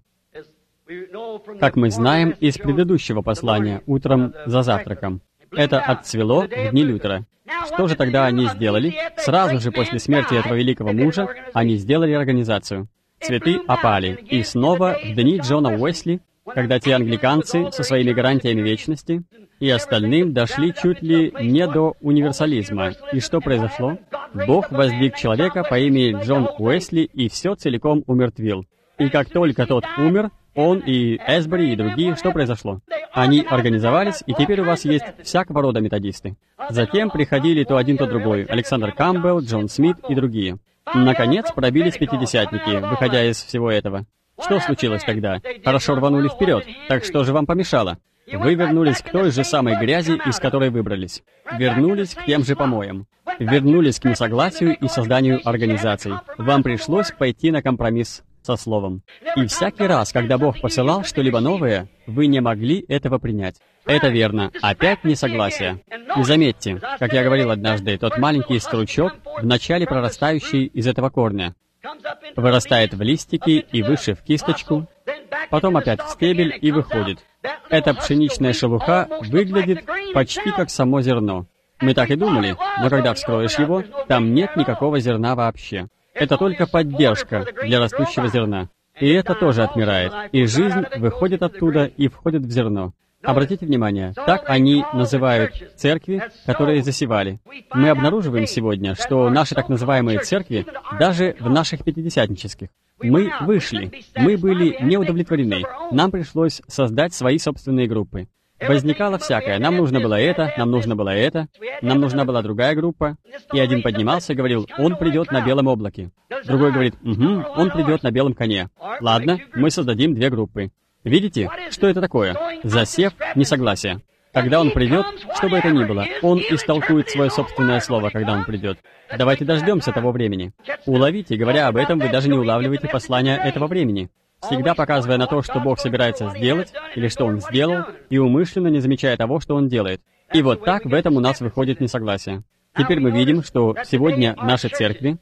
Как мы знаем из предыдущего послания, утром за завтраком. Это отцвело в дни Лютера. Что же тогда они сделали? Сразу же после смерти этого великого мужа они сделали организацию. Цветы опали. И снова в дни Джона Уэсли, когда те англиканцы со своими гарантиями вечности и остальным дошли чуть ли не до универсализма. И что произошло? Бог воздвиг человека по имени Джон Уэсли и все целиком умертвил. И как только тот умер, он и Эсбери и другие, что произошло? Они организовались, и теперь у вас есть всякого рода методисты. Затем приходили то один, то другой. Александр Кампбелл, Джон Смит и другие. Наконец пробились пятидесятники, выходя из всего этого. Что случилось тогда? Хорошо рванули вперед. Так что же вам помешало? Вы вернулись к той же самой грязи, из которой выбрались. Вернулись к тем же помоям. Вернулись к несогласию и созданию организаций. Вам пришлось пойти на компромисс со Словом. И всякий раз, когда Бог посылал что-либо новое, вы не могли этого принять. Это верно. Опять несогласие. И заметьте, как я говорил однажды, тот маленький стручок, вначале прорастающий из этого корня, вырастает в листики и выше в кисточку, потом опять в стебель и выходит. Эта пшеничная шелуха выглядит почти как само зерно. Мы так и думали, но когда вскроешь его, там нет никакого зерна вообще. Это только поддержка для растущего зерна. И это тоже отмирает. И жизнь выходит оттуда и входит в зерно. Обратите внимание, так они называют церкви, которые засевали. Мы обнаруживаем сегодня, что наши так называемые церкви, даже в наших пятидесятнических, мы вышли, мы были не удовлетворены, нам пришлось создать свои собственные группы. Возникало всякое. Нам нужно было это, нам нужно было это, нам нужна была другая группа. И один поднимался и говорил, он придет на белом облаке. Другой говорит, угу, он придет на белом коне. Ладно, мы создадим две группы. Видите, что это такое? Засев несогласия. Когда он придет, что бы это ни было, он истолкует свое собственное слово, когда он придет. Давайте дождемся того времени. Уловите, говоря об этом, вы даже не улавливаете послания этого времени. Всегда показывая на то, что Бог собирается сделать, или что Он сделал, и умышленно не замечая того, что Он делает. И вот так в этом у нас выходит несогласие. Теперь мы видим, что сегодня наши церкви,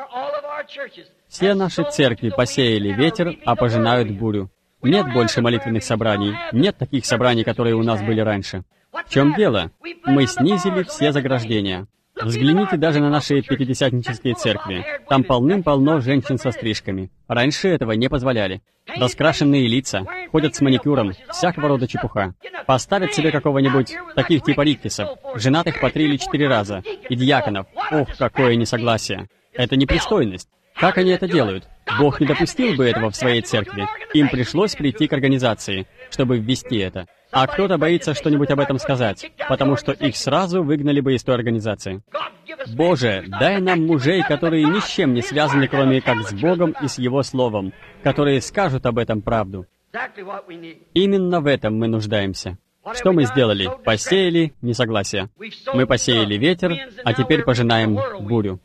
все наши церкви посеяли ветер, а пожинают бурю. Нет больше молитвенных собраний, нет таких собраний, которые у нас были раньше. В чем дело? Мы снизили все заграждения. Взгляните даже на наши пятидесятнические церкви. Там полным-полно женщин со стрижками. Раньше этого не позволяли. Раскрашенные лица, ходят с маникюром, всякого рода чепуха. Поставят себе какого-нибудь, таких типа Риккисов, женатых по 3 или 4 раза, и диаконов. Ох, какое несогласие. Это непристойность. Как они это делают? Бог не допустил бы этого в своей церкви. Им пришлось прийти к организации, чтобы ввести это. А кто-то боится что-нибудь об этом сказать, потому что их сразу выгнали бы из той организации. Боже, дай нам мужей, которые ни с чем не связаны, кроме как с Богом и с Его Словом, которые скажут об этом правду. Именно в этом мы нуждаемся. Что мы сделали? Посеяли несогласие. Мы посеяли ветер, а теперь пожинаем бурю.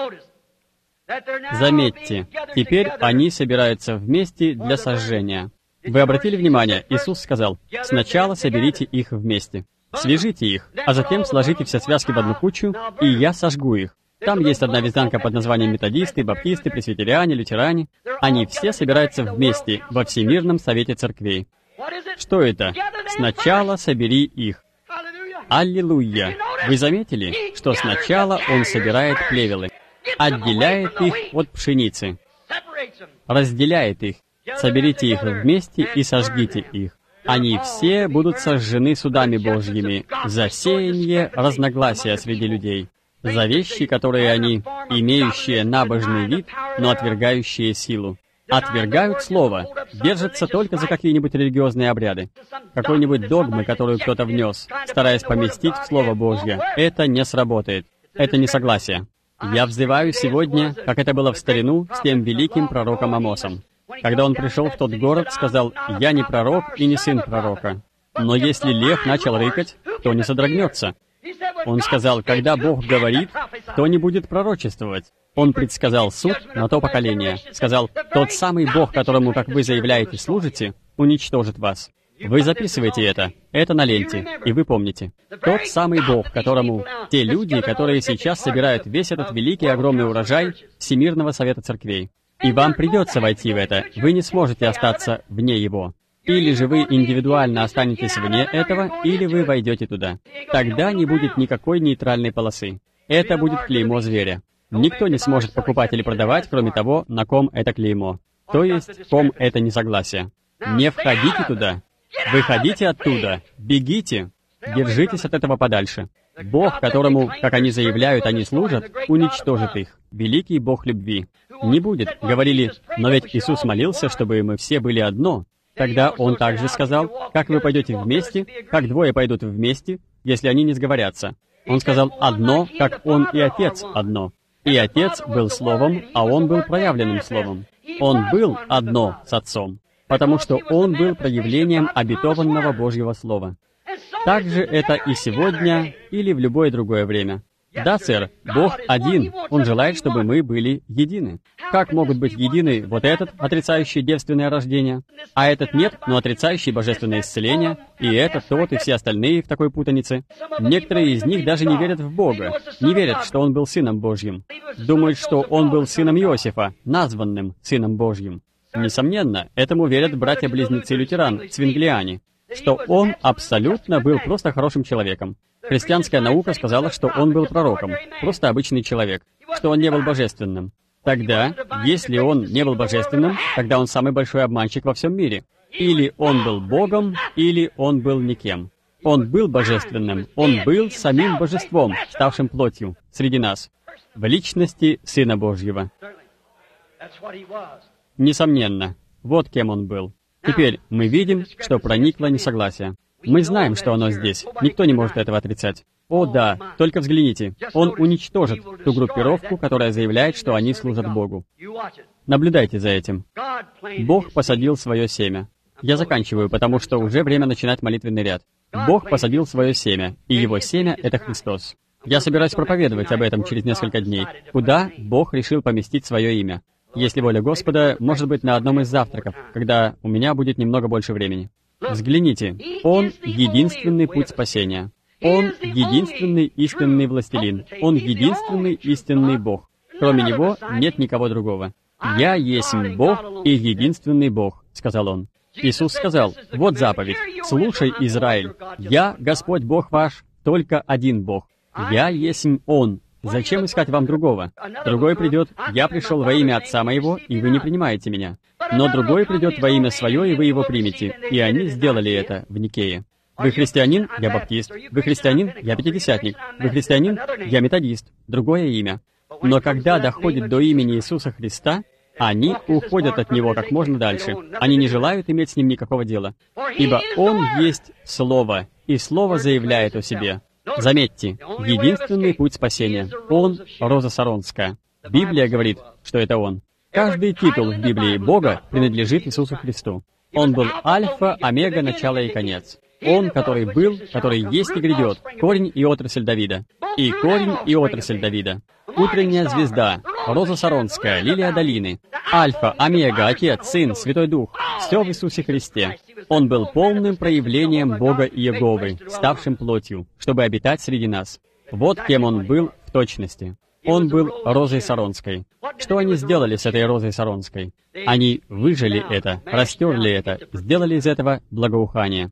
Заметьте, теперь они собираются вместе для сожжения. Вы обратили внимание, Иисус сказал, «Сначала соберите их вместе, свяжите их, а затем сложите все связки в одну кучу, и я сожгу их». Там есть одна вязанка под названием методисты, баптисты, пресвитериане, лютеране. Они все собираются вместе во Всемирном Совете Церквей. Что это? Сначала собери их. Аллилуйя! Вы заметили, что сначала Он собирает плевелы, отделяет их от пшеницы, разделяет их. Соберите их вместе и сожгите их. Они все будут сожжены судами Божьими за сеяние разногласия среди людей, за вещи, которые они, имеющие набожный вид, но отвергающие силу. Отвергают Слово, держатся только за какие-нибудь религиозные обряды, какой-нибудь догмы, которую кто-то внес, стараясь поместить в Слово Божье. Это не сработает. Это несогласие. Я взываю сегодня, как это было в старину, с тем великим пророком Амосом. Когда он пришел в тот город, сказал: «Я не пророк и не сын пророка. Но если лев начал рыкать, то не содрогнется». Он сказал: «Когда Бог говорит, то не будет пророчествовать». Он предсказал суд на то поколение. Сказал: «Тот самый Бог, которому, как вы заявляете, служите, уничтожит вас». Вы записываете это на ленте, и вы помните. Тот самый Бог, которому те люди, которые сейчас собирают весь этот великий огромный урожай Всемирного Совета Церквей. И вам придется войти в это, вы не сможете остаться вне его. Или же вы индивидуально останетесь вне этого, или вы войдете туда. Тогда не будет никакой нейтральной полосы. Это будет клеймо зверя. Никто не сможет покупать или продавать, кроме того, на ком это клеймо. То есть, ком это несогласие. Не входите туда. Выходите оттуда. Бегите. Держитесь от этого подальше. Бог, которому, как они заявляют, они служат, уничтожит их. Великий Бог любви. Не будет. Говорили: «Но ведь Иисус молился, чтобы мы все были одно». Тогда Он также сказал: «Как вы пойдете вместе, как двое пойдут вместе, если они не сговорятся». Он сказал: «Одно, как Он и Отец одно». И Отец был Словом, а Он был проявленным Словом. Он был одно с Отцом, потому что Он был проявлением обетованного Божьего Слова. Так же это и сегодня или в любое другое время. Да, сэр, Бог один. Он желает, чтобы мы были едины. Как могут быть едины вот этот, отрицающий девственное рождение, а этот нет, но отрицающий божественное исцеление, и этот, тот, и все остальные в такой путанице? Некоторые из них даже не верят в Бога, не верят, что Он был Сыном Божьим. Думают, что Он был сыном Иосифа, названным Сыном Божьим. Несомненно, этому верят братья-близнецы-лютеран, цвинглиане, что он абсолютно был просто хорошим человеком. Христианская наука сказала, что он был пророком, просто обычный человек, что он не был божественным. Тогда, если он не был божественным, тогда он самый большой обманщик во всем мире. Или он был Богом, или он был никем. Он был божественным, он был самим божеством, ставшим плотью среди нас, в личности Сына Божьего. Несомненно, вот кем он был. Теперь мы видим, что проникло несогласие. Мы знаем, что оно здесь. Никто не может этого отрицать. О да, только взгляните. Он уничтожит ту группировку, которая заявляет, что они служат Богу. Наблюдайте за этим. Бог посадил свое семя. Я заканчиваю, потому что уже время начинать молитвенный ряд. Бог посадил свое семя, и его семя — это Христос. Я собираюсь проповедовать об этом через несколько дней. Куда Бог решил поместить свое имя? Если воля Господа, может быть, на одном из завтраков, когда у меня будет немного больше времени. Взгляните, Он — единственный путь спасения. Он — единственный истинный властелин. Он — единственный истинный Бог. Кроме Него нет никого другого. «Я есть Бог и единственный Бог», — сказал Он. Иисус сказал: «Вот заповедь. Слушай, Израиль, я, Господь Бог ваш, только один Бог. Я есть Он. Зачем искать вам другого? Другой придет: я пришел во имя Отца моего, и вы не принимаете меня. Но другой придет во имя свое, и вы его примете. И они сделали это в Никее. Вы христианин? Я баптист. Вы христианин? Я пятидесятник. Вы христианин? Я методист. Другое имя. Но когда доходит до имени Иисуса Христа, они уходят от Него как можно дальше. Они не желают иметь с Ним никакого дела. Ибо Он есть Слово, и Слово заявляет о себе. Заметьте, единственный путь спасения. Он — Роза Саронская. Библия говорит, что это Он. Каждый титул в Библии Бога принадлежит Иисусу Христу. Он был Альфа, Омега, начало и конец. Он, который был, который есть и грядет, корень и отрасль Давида. И корень и отрасль Давида. Утренняя звезда, Роза Саронская, Лилия долины. Альфа, Омега, Отец, Сын, Святой Дух. Все в Иисусе Христе. Он был полным проявлением Бога Иеговы, ставшим плотью, чтобы обитать среди нас. Вот кем Он был в точности. Он был Розой Саронской. Что они сделали с этой Розой Саронской? Они выжали это, растерли это, сделали из этого благоухание.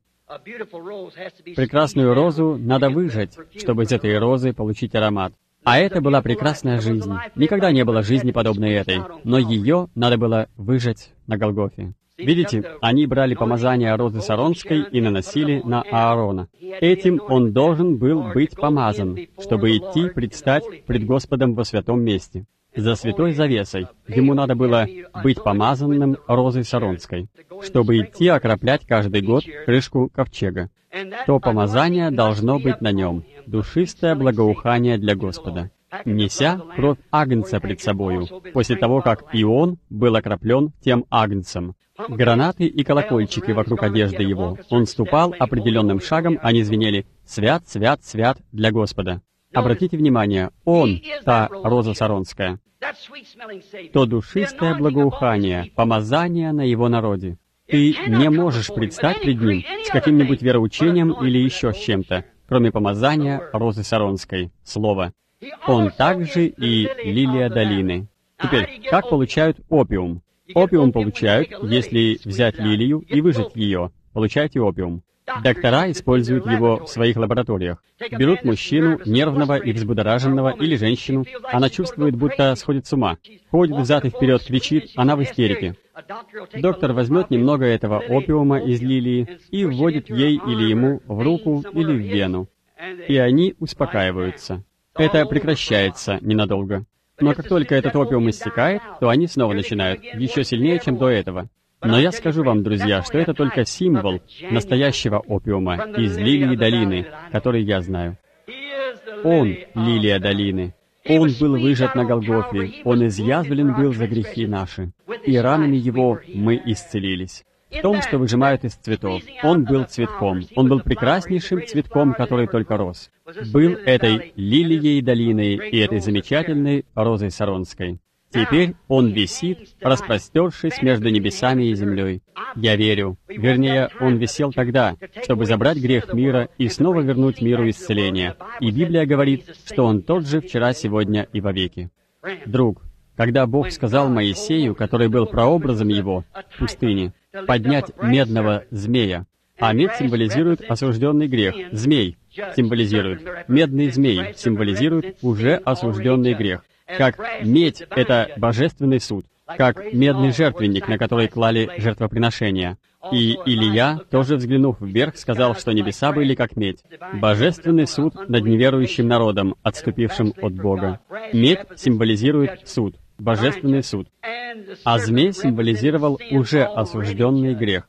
Прекрасную розу надо выжать, чтобы из этой розы получить аромат. А это была прекрасная жизнь. Никогда не было жизни, подобной этой, но ее надо было выжать на Голгофе. Видите, они брали помазание Розы Саронской и наносили на Аарона. Этим он должен был быть помазан, чтобы идти предстать пред Господом во святом месте. За святой завесой ему надо было быть помазанным Розой Саронской, чтобы идти окроплять каждый год крышку ковчега. То помазание должно быть на нем, душистое благоухание для Господа. неся кровь агнца пред собою, после того, как и он был окроплен тем агнцем. Гранаты и колокольчики вокруг одежды его. Он ступал определенным шагом, они звенели «Свят, свят, свят для Господа». Обратите внимание, он, та роза саронская, то душистое благоухание, помазание на его народе. Ты не можешь предстать пред ним с каким-нибудь вероучением или еще с чем-то, кроме помазания розы саронской, слова. Он также и лилия долины. Теперь, как получают опиум? Опиум получают, если взять лилию и выжать ее. Получаете опиум. Доктора используют его в своих лабораториях. Берут мужчину, нервного и взбудораженного, или женщину. Она чувствует, будто сходит с ума. Ходит взад и вперед, кричит, она в истерике. Доктор возьмет немного этого опиума из лилии и вводит ей или ему в руку или в вену. И они успокаиваются. Это прекращается ненадолго. Но как только этот опиум иссякает, то они снова начинают, еще сильнее, чем до этого. Но я скажу вам, друзья, что это только символ настоящего опиума из лилии долины, который я знаю. Он — лилия долины. Он был выжат на Голгофе, Он изъязвлен был за грехи наши, и ранами Его мы исцелились. В том, что выжимают из цветов. Он был цветком. Он был прекраснейшим цветком, который только рос. Был этой лилией долины и этой замечательной розой саронской. Теперь он висит, распростершись между небесами и землей. Я верю. Вернее, он висел тогда, чтобы забрать грех мира и снова вернуть миру исцеление. И Библия говорит, что он тот же вчера, сегодня и вовеки. Друг, когда Бог сказал Моисею, который был прообразом его в пустыне, поднять медного змея, а мед символизирует осужденный грех, змей символизирует, медный змей символизирует уже осужденный грех. Как медь — это божественный суд, как медный жертвенник, на который клали жертвоприношения. И Илия, тоже взглянув вверх, сказал, что небеса были как медь. Божественный суд над неверующим народом, отступившим от Бога. Медь символизирует суд, божественный суд. А змей символизировал уже осужденный грех.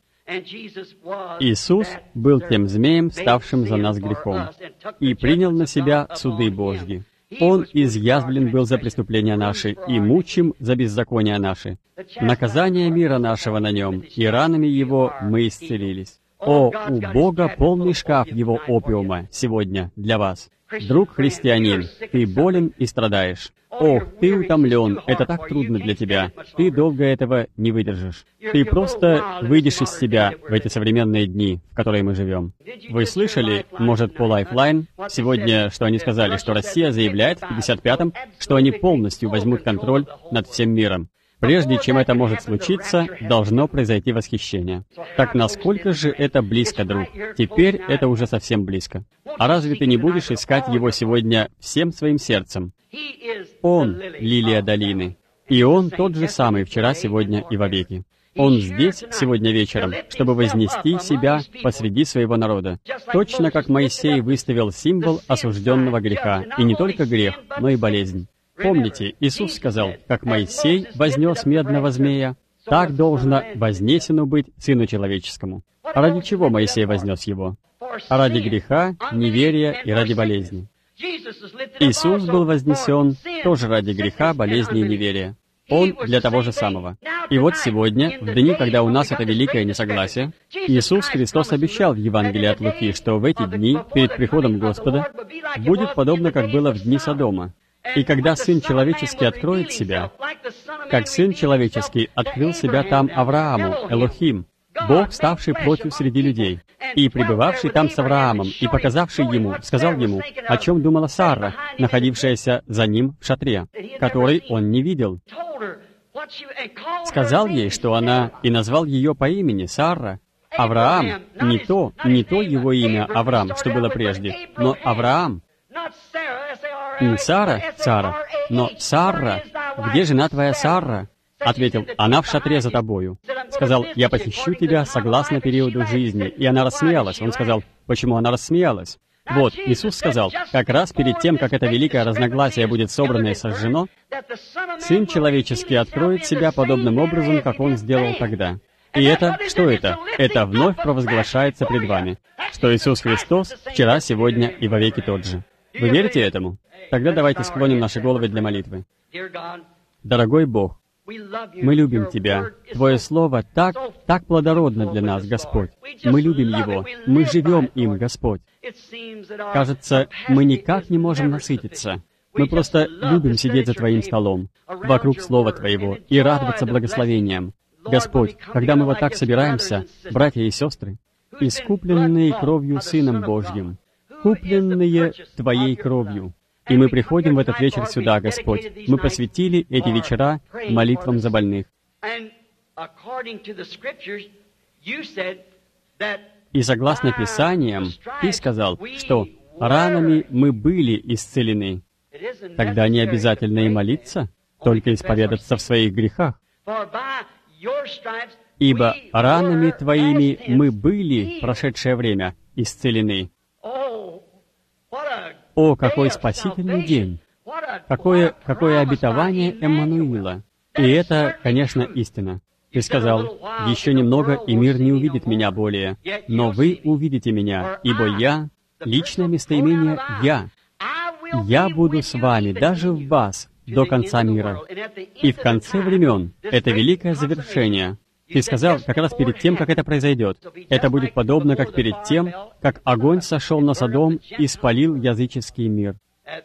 Иисус был тем змеем, ставшим за нас грехом, и принял на себя суды Божьи. Он изъязвлен был за преступления наши и мучим за беззакония наши. Наказание мира нашего на нем, и ранами его мы исцелились. О, у Бога полный шкаф его опиума сегодня для вас. Друг христианин, ты болен и страдаешь. Ох, ты утомлен, это так трудно для тебя. Ты долго этого не выдержишь. Ты просто выйдешь из себя в эти современные дни, в которые мы живем. Вы слышали, может, по Lifeline сегодня, что они сказали, что Россия заявляет в 55-м, что они полностью возьмут контроль над всем миром. Прежде чем это может случиться, должно произойти восхищение. Так насколько же это близко, друг? Теперь это уже совсем близко. А разве ты не будешь искать его сегодня всем своим сердцем? Он — лилия долины. И он тот же самый вчера, сегодня и вовеки. Он здесь сегодня вечером, чтобы вознести себя посреди своего народа. Точно как Моисей выставил символ осужденного греха. И не только грех, но и болезнь. Помните, Иисус сказал, как Моисей вознес медного змея, так должно вознесено быть Сыну Человеческому. А ради чего Моисей вознес его? А ради греха, неверия и ради болезни. Иисус был вознесен тоже ради греха, болезни и неверия. Он для того же самого. И вот сегодня, в дни, когда у нас это великое несогласие, Иисус Христос обещал в Евангелии от Луки, что в эти дни, перед приходом Господа, будет подобно, как было в дни Содома. И когда Сын Человеческий откроет себя, как Сын Человеческий открыл себя там Аврааму, Элохим, Бог, ставший против среди людей, и пребывавший там с Авраамом, и показавший ему, сказал ему, о чем думала Сара, находившаяся за ним в шатре, который он не видел. Сказал ей, что она, и назвал ее по имени Сара. Авраам, не то его имя Авраам, что было прежде, но Авраам. Не Сара, но Сара. Где жена твоя Сара? Ответил, она в шатре за тобою. Сказал, я похищу тебя согласно периоду жизни. И она рассмеялась. Он сказал, почему она рассмеялась? Вот, Иисус сказал, как раз перед тем, как это великое разногласие будет собрано и сожжено, Сын Человеческий откроет себя подобным образом, как Он сделал тогда. И это, что это? Это вновь провозглашается пред вами, что Иисус Христос вчера, сегодня и вовеки тот же. Вы верите этому? Тогда давайте склоним наши головы для молитвы. Дорогой Бог, мы любим Тебя. Твое Слово так плодородно для нас, Господь. Мы любим его. Мы живем им, Господь. Кажется, мы никак не можем насытиться. Мы просто любим сидеть за Твоим столом, вокруг Слова Твоего, и радоваться благословениям. Господь, когда мы вот так собираемся, братья и сестры, искупленные кровью Сыном Божьим, купленные Твоей кровью, и мы приходим в этот вечер сюда, Господь. Мы посвятили эти вечера молитвам за больных. И согласно Писаниям, Ты сказал, что ранами мы были исцелены. Тогда не обязательно и молиться, только исповедаться в своих грехах. Ибо ранами Твоими мы были, прошедшее время, исцелены. О, какой спасительный день! Какое обетование Эммануила! И это, конечно, истина. Ты сказал, «Еще немного, и мир не увидит меня более, но вы увидите меня, ибо я, личное местоимение «я буду с вами, даже в вас, до конца мира». И в конце времен, это великое завершение. Ты сказал, как раз перед тем, как это произойдет, это будет подобно, как перед тем, как огонь сошел на Содом и спалил языческий мир.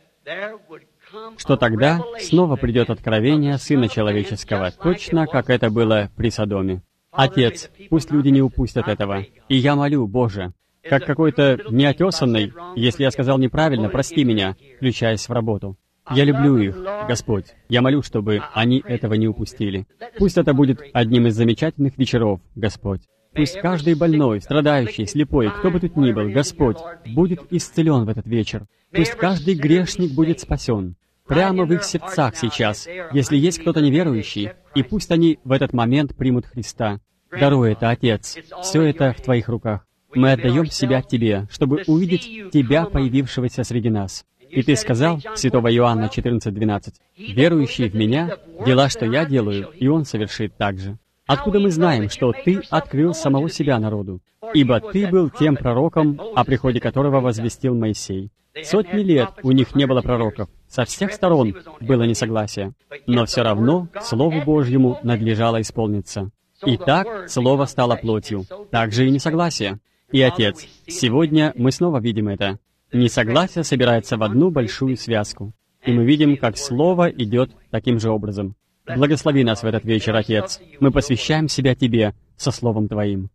Что тогда снова придет откровение Сына Человеческого, точно как это было при Содоме. Отец, пусть люди не упустят этого. И я молю, Боже, как какой-то неотесанный, если я сказал неправильно, прости меня, включаясь в работу. Я люблю их, Господь. Я молю, чтобы они этого не упустили. Пусть это будет одним из замечательных вечеров, Господь. Пусть каждый больной, страдающий, слепой, кто бы тут ни был, Господь, будет исцелен в этот вечер. Пусть каждый грешник будет спасен. Прямо в их сердцах сейчас, если есть кто-то неверующий, и пусть они в этот момент примут Христа. Даруй это, Отец. Все это в Твоих руках. Мы отдаем себя Тебе, чтобы увидеть Тебя, появившегося среди нас. И Ты сказал, святого Иоанна 14:12, «Верующий в Меня, дела, что Я делаю, и он совершит так же». Откуда мы знаем, что Ты открыл самого себя народу? Ибо Ты был тем пророком, о приходе которого возвестил Моисей. Сотни лет у них не было пророков. Со всех сторон было несогласие. Но все равно Слову Божьему надлежало исполниться. И так Слово стало плотью. Так же и несогласие. И, Отец, сегодня мы снова видим это. Несогласие собирается в одну большую связку. И мы видим, как Слово идет таким же образом. Благослови нас в этот вечер, Отец. Мы посвящаем себя Тебе со Словом Твоим.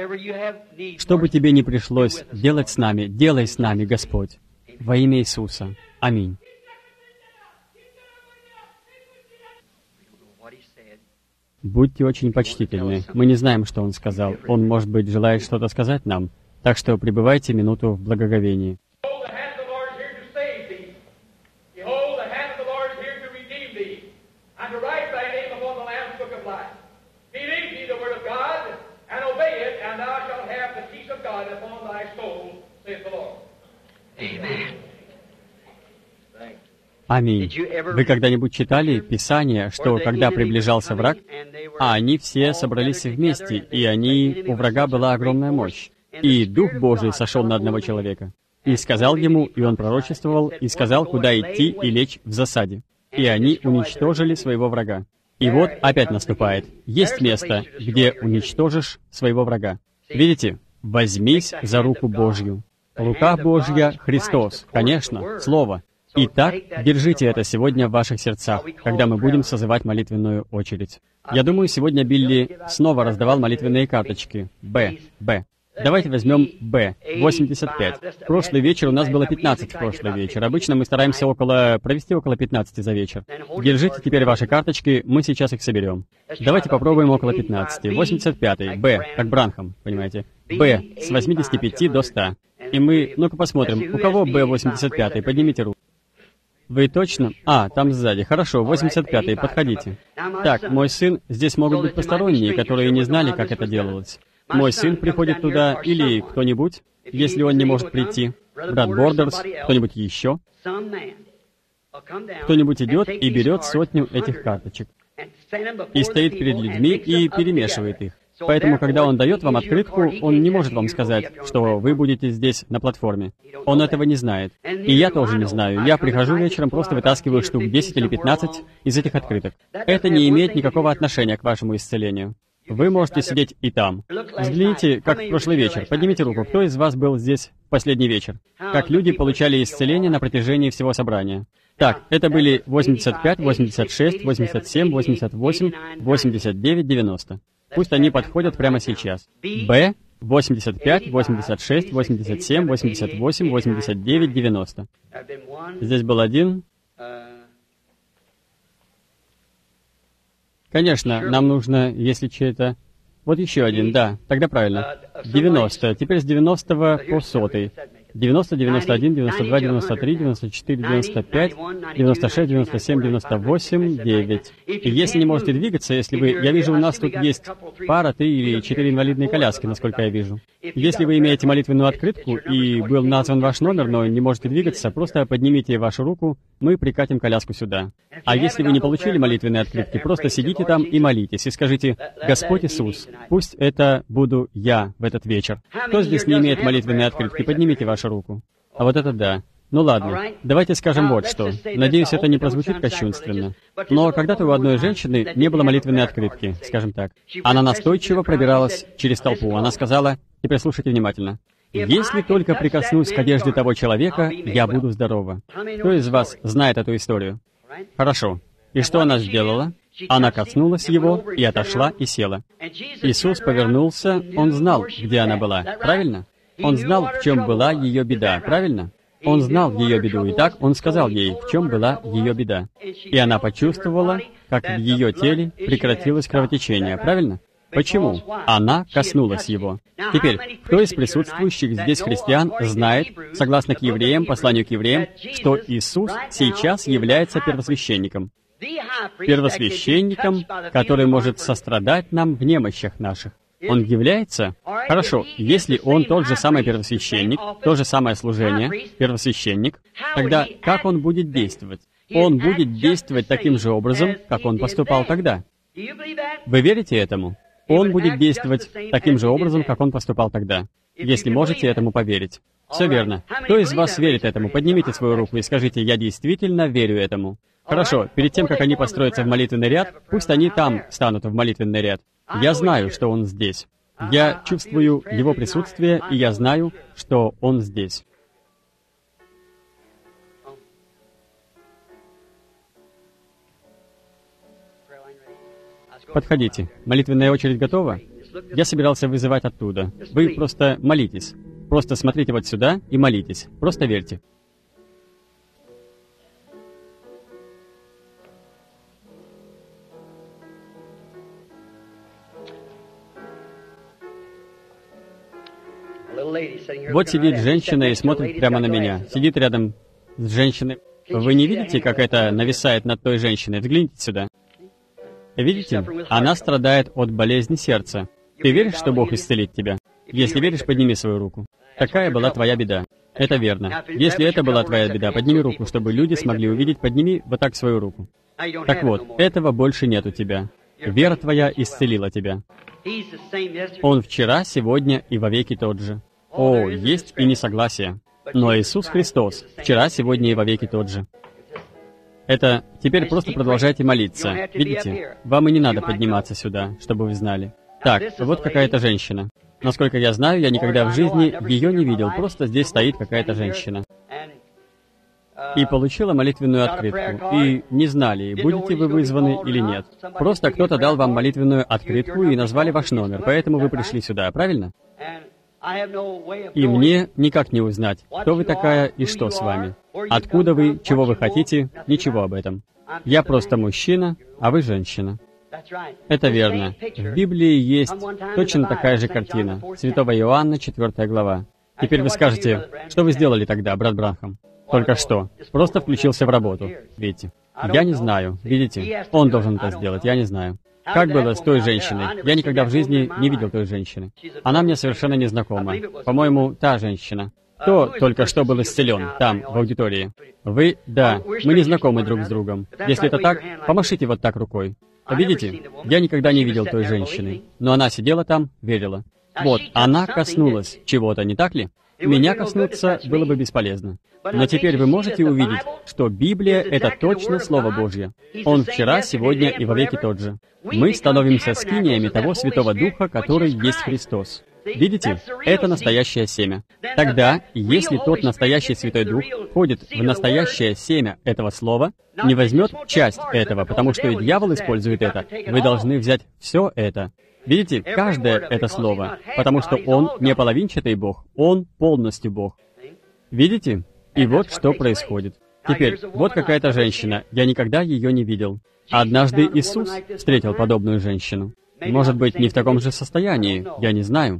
Что бы Тебе ни пришлось делать с нами, делай с нами, Господь. Во имя Иисуса. Аминь. Будьте очень почтительны. Мы не знаем, что Он сказал. Он, может быть, желает что-то сказать нам. Так что пребывайте минуту в благоговении. Аминь. Вы когда-нибудь читали Писание, что когда приближался враг, они все собрались вместе, и у врага была огромная мощь, и Дух Божий сошел на одного человека, и сказал ему, и он пророчествовал, и сказал, куда идти и лечь в засаде. И они уничтожили своего врага. И вот опять наступает. Есть место, где уничтожишь своего врага. Видите? Возьмись за руку Божью. Рука Божья — Христос, конечно, Слово. Итак, держите это сегодня в ваших сердцах, когда мы будем созывать молитвенную очередь. Я думаю, сегодня Билли снова раздавал молитвенные карточки. Б. Давайте возьмем Б, 85. Прошлый вечер у нас было 15 в прошлый вечер. Обычно мы стараемся провести около 15 за вечер. Держите теперь ваши карточки, мы сейчас их соберем. Давайте попробуем около 15. 85. Б, как Бранхам, понимаете. Б, с 85 до 100. И мы, ну-ка посмотрим, у кого Б 85? Поднимите руку. Вы точно? Там сзади. Хорошо, 85-й, подходите. Так, мой сын, здесь могут быть посторонние, которые не знали, как это делалось. Мой сын приходит туда, или кто-нибудь, если он не может прийти. Брат Бордерс, кто-нибудь еще. Кто-нибудь идет и берет 100 этих карточек. И стоит перед людьми и перемешивает их. Поэтому, когда он дает вам открытку, он не может вам сказать, что вы будете здесь на платформе. Он этого не знает. И я тоже не знаю. Я прихожу вечером, просто вытаскиваю штук 10 или 15 из этих открыток. Это не имеет никакого отношения к вашему исцелению. Вы можете сидеть и там. Взгляните, как в прошлый вечер. Поднимите руку, кто из вас был здесь в последний вечер? Как люди получали исцеление на протяжении всего собрания. Так, это были 85, 86, 87, 88, 89, 90. Пусть они подходят прямо сейчас. Б, 85, 86, 87, 88, 89, 90. Здесь был один. Конечно, нам нужно, если чей-то... Вот еще один, да, тогда правильно. 90. Теперь с 90 по 100. 90, 91, 92, 93, 94, 95, 96, 97, 98, 9. И если не можете двигаться, если вы... Я вижу, у нас тут есть пара, 3 или 4 инвалидные коляски, насколько я вижу. Если вы имеете молитвенную открытку, и был назван ваш номер, но не можете двигаться, просто поднимите вашу руку, мы прикатим коляску сюда. А если вы не получили молитвенные открытки, просто сидите там и молитесь, и скажите: «Господь Иисус, пусть это буду я в этот вечер». Кто здесь не имеет молитвенной открытки, поднимите вашу руку. А вот это да. Ну ладно, давайте скажем вот что. Надеюсь, это не прозвучит кощунственно. Но когда-то у одной женщины не было молитвенной открытки, скажем так. Она настойчиво пробиралась через толпу. Она сказала, теперь слушайте внимательно: «Если только прикоснусь к одежде того человека, я буду здорова». Кто из вас знает эту историю? Хорошо. И что она сделала? Она коснулась его и отошла и села. Иисус повернулся, он знал, где она была, правильно? Он знал, в чем была ее беда, правильно? Он знал ее беду, и так он сказал ей, в чем была ее беда. И она почувствовала, как в ее теле прекратилось кровотечение, правильно? Почему? Она коснулась его. Теперь, кто из присутствующих здесь христиан знает, согласно к евреям, посланию к евреям, что Иисус сейчас является первосвященником? Первосвященником, который может сострадать нам в немощах наших. Он является? Хорошо, если он тот же самый первосвященник, то же самое служение, первосвященник, тогда как он будет действовать? Он будет действовать таким же образом, как он поступал тогда. Вы верите этому? Он будет действовать таким же образом, как он поступал тогда. Если можете этому поверить. Все верно. Кто из вас верит этому? Поднимите свою руку и скажите: «Я действительно верю этому». Хорошо, перед тем, как они построятся в молитвенный ряд, пусть они там станут в молитвенный ряд. Я знаю, что он здесь. Я чувствую его присутствие, и я знаю, что он здесь. Подходите. Молитвенная очередь готова? Я собирался вызывать оттуда. Вы просто молитесь. Просто смотрите вот сюда и молитесь. Просто верьте. Вот сидит женщина и смотрит прямо на меня. Сидит рядом с женщиной. Вы не видите, как это нависает над той женщиной? Взгляните сюда. Видите? Она страдает от болезни сердца. Ты веришь, что Бог исцелит тебя? Если веришь, подними свою руку. Такая была твоя беда. Это верно. Если это была твоя беда, подними руку, чтобы люди смогли увидеть. Подними вот так свою руку. Так вот, этого больше нет у тебя. Вера твоя исцелила тебя. Он вчера, сегодня и вовеки тот же. О, есть и несогласие. Но Иисус Христос вчера, сегодня и вовеки тот же. Это теперь просто продолжайте молиться. Видите? Вам и не надо подниматься сюда, чтобы вы знали. Так, вот какая-то женщина. Насколько я знаю, я никогда в жизни ее не видел. Просто здесь стоит какая-то женщина. И получила молитвенную открытку. И не знали, будете вы вызваны или нет. Просто кто-то дал вам молитвенную открытку и назвали ваш номер, поэтому вы пришли сюда, правильно? И мне никак не узнать, кто вы такая и что с вами. Откуда вы, чего вы хотите, ничего об этом. Я просто мужчина, а вы женщина. Это верно. В Библии есть точно такая же картина. Святого Иоанна, 4 глава. Теперь вы скажете, что вы сделали тогда, брат Бранхам? Только что. Просто включился в работу. Видите? Я не знаю. Видите? Он должен это сделать, я не знаю. Как было с той женщиной? Я никогда в жизни не видел той женщины. Она мне совершенно не знакома. По-моему, та женщина. Кто только что был исцелен там, в аудитории? Вы? Да. Мы не знакомы друг с другом. Если это так, помашите вот так рукой. Видите? Я никогда не видел той женщины. Но она сидела там, верила. Вот, она коснулась чего-то, не так ли? Меня коснуться было бы бесполезно. Но теперь вы можете увидеть, что Библия — это точно Слово Божье. Он вчера, сегодня и вовеки тот же. Мы становимся скиниями того Святого Духа, который есть Христос. Видите? Это настоящее семя. Тогда, если тот настоящий Святой Дух входит в настоящее семя этого слова, не возьмет часть этого, потому что и дьявол использует это, вы должны взять все это. Видите, каждое это слово, потому что он не половинчатый Бог, он полностью Бог. Видите? И вот что происходит. Теперь, вот какая-то женщина, я никогда ее не видел. Однажды Иисус встретил подобную женщину. Может быть, не в таком же состоянии, я не знаю.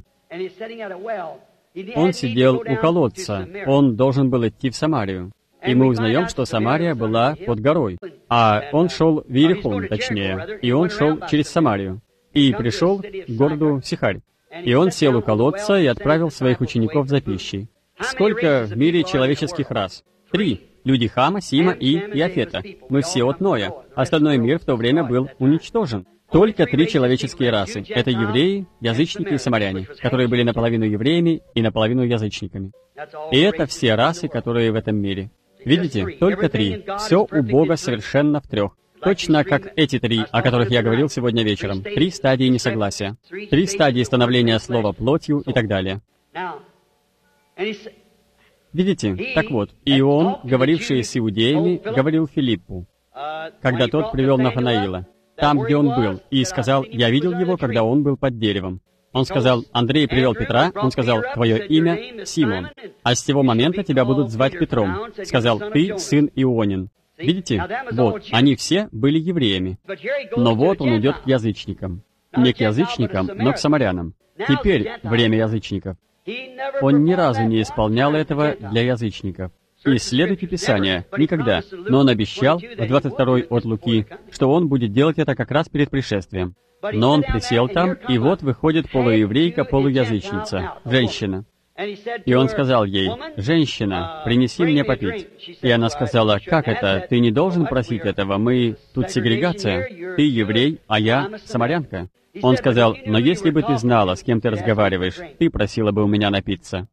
Он сидел у колодца, он должен был идти в Самарию. И мы узнаем, что Самария была под горой. А он шел в Иерихон, точнее, и он шел через Самарию. И пришел к городу Сихарь. И он сел у колодца и отправил своих учеников за пищей. Сколько в мире человеческих рас? 3. Люди Хама, Сима и Иафета. Мы все от Ноя. Остальной мир в то время был уничтожен. Только 3 человеческие расы. Это евреи, язычники и самаряне, которые были наполовину евреями и наполовину язычниками. И это все расы, которые в этом мире. Видите, только 3. Все у Бога совершенно в 3. Точно как эти 3, о которых я говорил сегодня вечером. 3 стадии несогласия. 3 стадии становления слова плотью и так далее. Видите? Так вот, и он, говоривший с иудеями, говорил Филиппу, когда тот привел Нафанаила, там, где он был, и сказал, «Я видел его, когда он был под деревом». Он сказал, «Андрей привел Петра», он сказал, «Твое имя Симон, а с сего момента тебя будут звать Петром». Сказал, «Ты сын Ионин». Видите? Вот, они все были евреями. Но вот он идет к язычникам. Не к язычникам, но к самарянам. Теперь время язычников. Он ни разу не исполнял этого для язычников. Исследуйте Писание. Никогда. Но он обещал, в 22 от Луки, что он будет делать это как раз перед пришествием. Но он присел там, и вот выходит полуеврейка, полуязычница, женщина. И он сказал ей, «Женщина, принеси мне попить». И она сказала, «Как это? Ты не должен просить этого, мы... Тут сегрегация. Ты еврей, а я самарянка». Он сказал, «Но если бы ты знала, с кем ты разговариваешь, ты просила бы у меня напиться».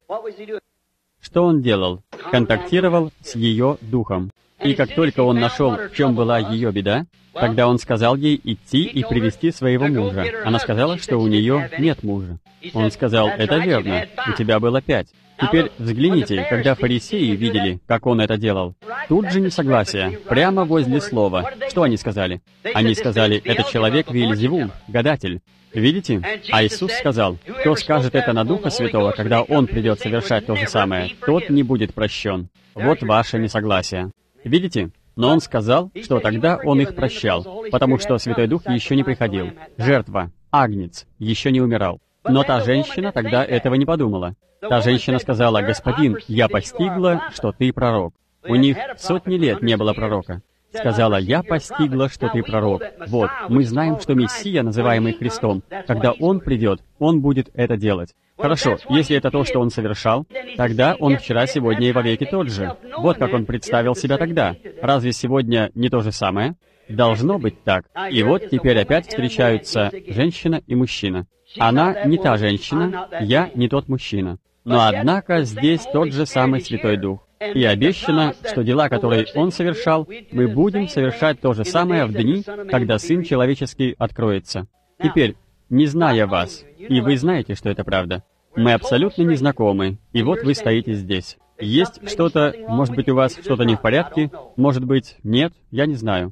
Что он делал? Контактировал с ее духом. И как только он нашел, в чем была ее беда, тогда он сказал ей идти и привести своего мужа. Она сказала, что у нее нет мужа. Он сказал, «Это верно, у тебя было 5». Теперь взгляните, когда фарисеи видели, как он это делал. Тут же несогласие, прямо возле слова. Что они сказали? Они сказали, «Это человек Веельзевул, гадатель». Видите? А Иисус сказал, «Кто скажет это на Духа Святого, когда Он придет совершать то же самое, тот не будет прощен». Вот ваше несогласие. Видите? Но Он сказал, что тогда Он их прощал, потому что Святой Дух еще не приходил. Жертва, агнец, еще не умирал. Но та женщина тогда этого не подумала. Та женщина сказала, «Господин, я постигла, что ты пророк». У них сотни лет не было пророка. Сказала, «Я постигла, что ты пророк». Вот, мы знаем, что Мессия, называемый Христом, когда Он придет, Он будет это делать. Хорошо, если это то, что Он совершал, тогда Он вчера, сегодня и вовеки тот же. Вот как Он представил себя тогда. Разве сегодня не то же самое? Должно быть так. И вот теперь опять встречаются женщина и мужчина. Она не та женщина, я не тот мужчина. Но однако здесь тот же самый Святой Дух. И обещано, что дела, которые Он совершал, мы будем совершать то же самое в дни, когда Сын Человеческий откроется. Теперь, не зная вас, и вы знаете, что это правда, мы абсолютно не знакомы, и вот вы стоите здесь. Есть что-то, может быть, у вас что-то не в порядке, может быть, нет, я не знаю.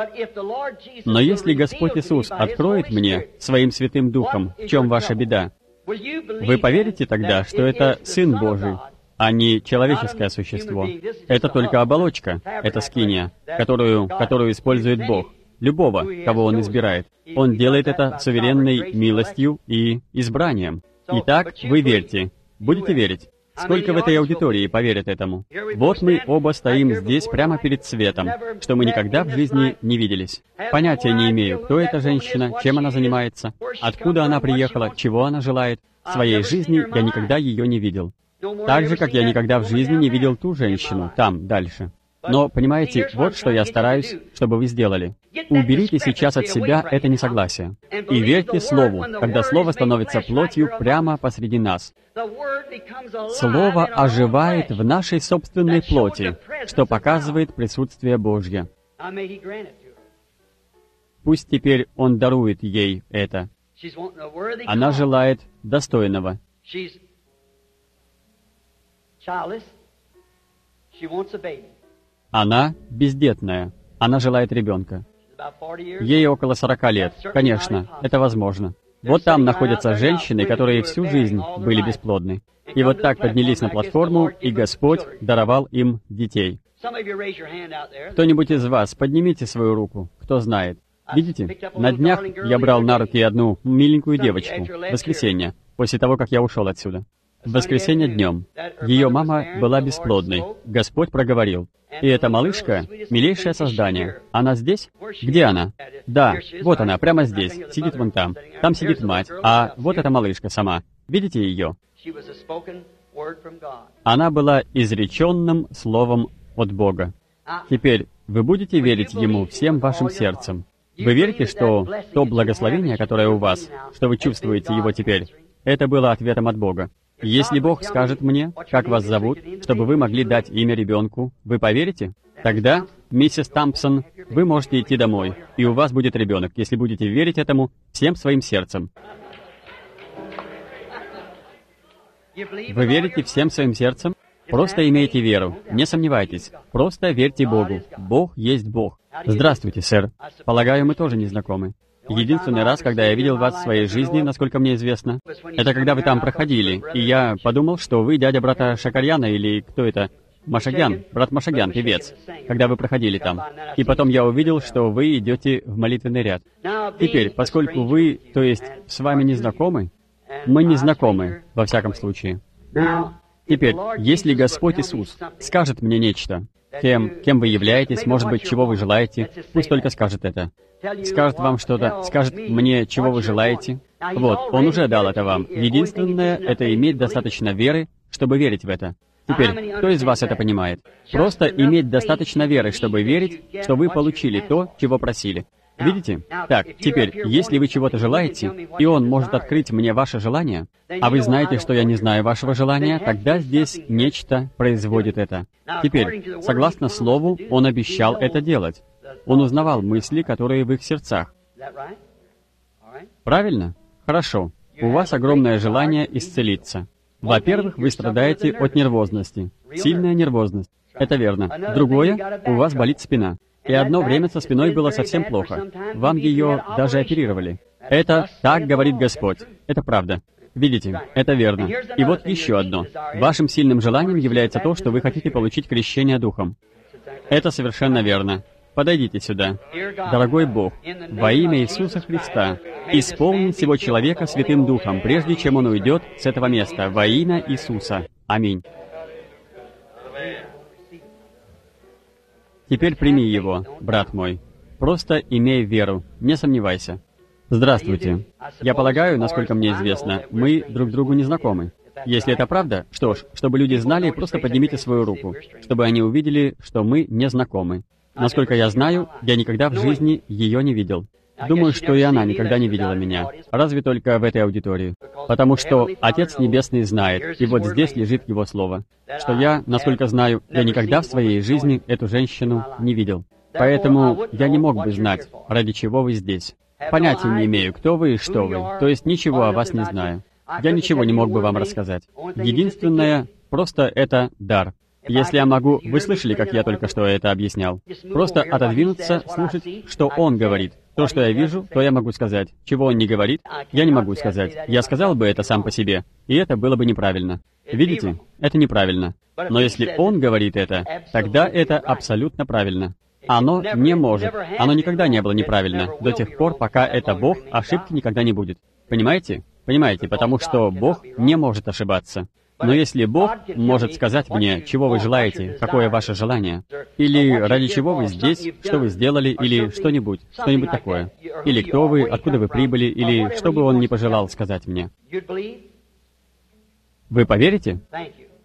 Но если Господь Иисус откроет мне Своим Святым Духом, в чем ваша беда, вы поверите тогда, что это Сын Божий, а не человеческое существо? Это только оболочка, это скиния, которую использует Бог, любого, кого Он избирает. Он делает это суверенной милостью и избранием. Итак, вы верьте, будете верить. Сколько в этой аудитории поверят этому? Вот мы оба стоим здесь прямо перед светом, что мы никогда в жизни не виделись. Понятия не имею, кто эта женщина, чем она занимается, откуда она приехала, чего она желает. В своей жизни я никогда ее не видел. Так же, как я никогда в жизни не видел ту женщину, там, дальше. Но, понимаете, вот что я стараюсь, чтобы вы сделали. Уберите сейчас от себя это несогласие. И верьте Слову, когда Слово становится плотью прямо посреди нас. Слово оживает в нашей собственной плоти, что показывает присутствие Божье. Пусть теперь Он дарует ей это. Она желает достойного. Она бездетная. Она желает ребенка. Ей около 40 лет. Конечно, это возможно. Вот там находятся женщины, которые всю жизнь были бесплодны. И вот так поднялись на платформу, и Господь даровал им детей. Кто-нибудь из вас, поднимите свою руку, кто знает. Видите, на днях я брал на руки одну миленькую девочку, в воскресенье, после того, как я ушел отсюда. В воскресенье днем. Ее мама была бесплодной. Господь проговорил. И эта малышка — милейшее создание. Она здесь? Где она? Да, вот она, прямо здесь. Сидит вон там. Там сидит мать. А вот эта малышка сама. Видите ее? Она была изреченным словом от Бога. Теперь вы будете верить Ему всем вашим сердцем. Вы верите, что то благословение, которое у вас, что вы чувствуете его теперь, это было ответом от Бога? Если Бог скажет мне, как вас зовут, чтобы вы могли дать имя ребенку, вы поверите? Тогда, миссис Тампсон, вы можете идти домой, и у вас будет ребенок, если будете верить этому всем своим сердцем. Вы верите всем своим сердцем? Просто имейте веру, не сомневайтесь. Просто верьте Богу. Бог есть Бог. Здравствуйте, сэр. Полагаю, мы тоже не знакомы. Единственный раз, когда я видел вас в своей жизни, насколько мне известно, это когда вы там проходили, и я подумал, что вы дядя брата Шакарьяна, или кто это? Машагян, брат Машагян, певец, когда вы проходили там. И потом я увидел, что вы идете в молитвенный ряд. Теперь, поскольку вы, то есть, с вами не знакомы, мы не знакомы, во всяком случае. Теперь, если Господь Иисус скажет мне нечто, кем вы являетесь, может быть, чего вы желаете, пусть только скажет это. Скажет вам что-то, скажет мне, чего вы желаете. Вот, Он уже дал это вам. Единственное, это иметь достаточно веры, чтобы верить в это. Теперь, кто из вас это понимает? Просто иметь достаточно веры, чтобы верить, что вы получили то, чего просили. Видите? Так, теперь, если вы чего-то желаете, и Он может открыть мне ваше желание, а вы знаете, что я не знаю вашего желания, тогда здесь нечто производит это. Теперь, согласно Слову, Он обещал это делать. Он узнавал мысли, которые в их сердцах. Правильно? Хорошо. У вас огромное желание исцелиться. Во-первых, вы страдаете от нервозности. Сильная нервозность. Это верно. Другое, у вас болит спина. И одно время со спиной было совсем плохо. Вам ее даже оперировали. Это так говорит Господь. Это правда. Видите, это верно. И вот еще одно. Вашим сильным желанием является то, что вы хотите получить крещение Духом. Это совершенно верно. Подойдите сюда. Дорогой Бог, во имя Иисуса Христа, исполни всего человека Святым Духом, прежде чем он уйдет с этого места, во имя Иисуса. Аминь. Теперь прими его, брат мой. Просто имей веру, не сомневайся. Здравствуйте. Я полагаю, насколько мне известно, мы друг другу не знакомы. Если это правда, что ж, чтобы люди знали, просто поднимите свою руку, чтобы они увидели, что мы не знакомы. Насколько я знаю, я никогда в жизни ее не видел. Думаю, что и она никогда не видела меня, разве только в этой аудитории. Потому что Отец Небесный знает, и вот здесь лежит Его Слово, что я, насколько знаю, я никогда в своей жизни эту женщину не видел. Поэтому я не мог бы знать, ради чего вы здесь. Понятия не имею, кто вы и что вы, то есть ничего о вас не знаю. Я ничего не мог бы вам рассказать. Единственное, просто это дар. Если я могу... Вы слышали, как я только что это объяснял? Просто отодвинуться, слушать, что Он говорит. То, что я вижу, то я могу сказать. Чего Он не говорит, я не могу сказать. Я сказал бы это сам по себе, и это было бы неправильно. Видите? Это неправильно. Но если Он говорит это, тогда это абсолютно правильно. Оно не может. Оно никогда не было неправильно. До тех пор, пока это Бог, ошибки никогда не будет. Понимаете? Понимаете, потому что Бог не может ошибаться. Но если Бог может сказать мне, чего вы желаете, какое ваше желание, или ради чего вы здесь, что вы сделали, или что-нибудь такое, или кто вы, откуда вы прибыли, или что бы Он ни пожелал сказать мне, вы поверите?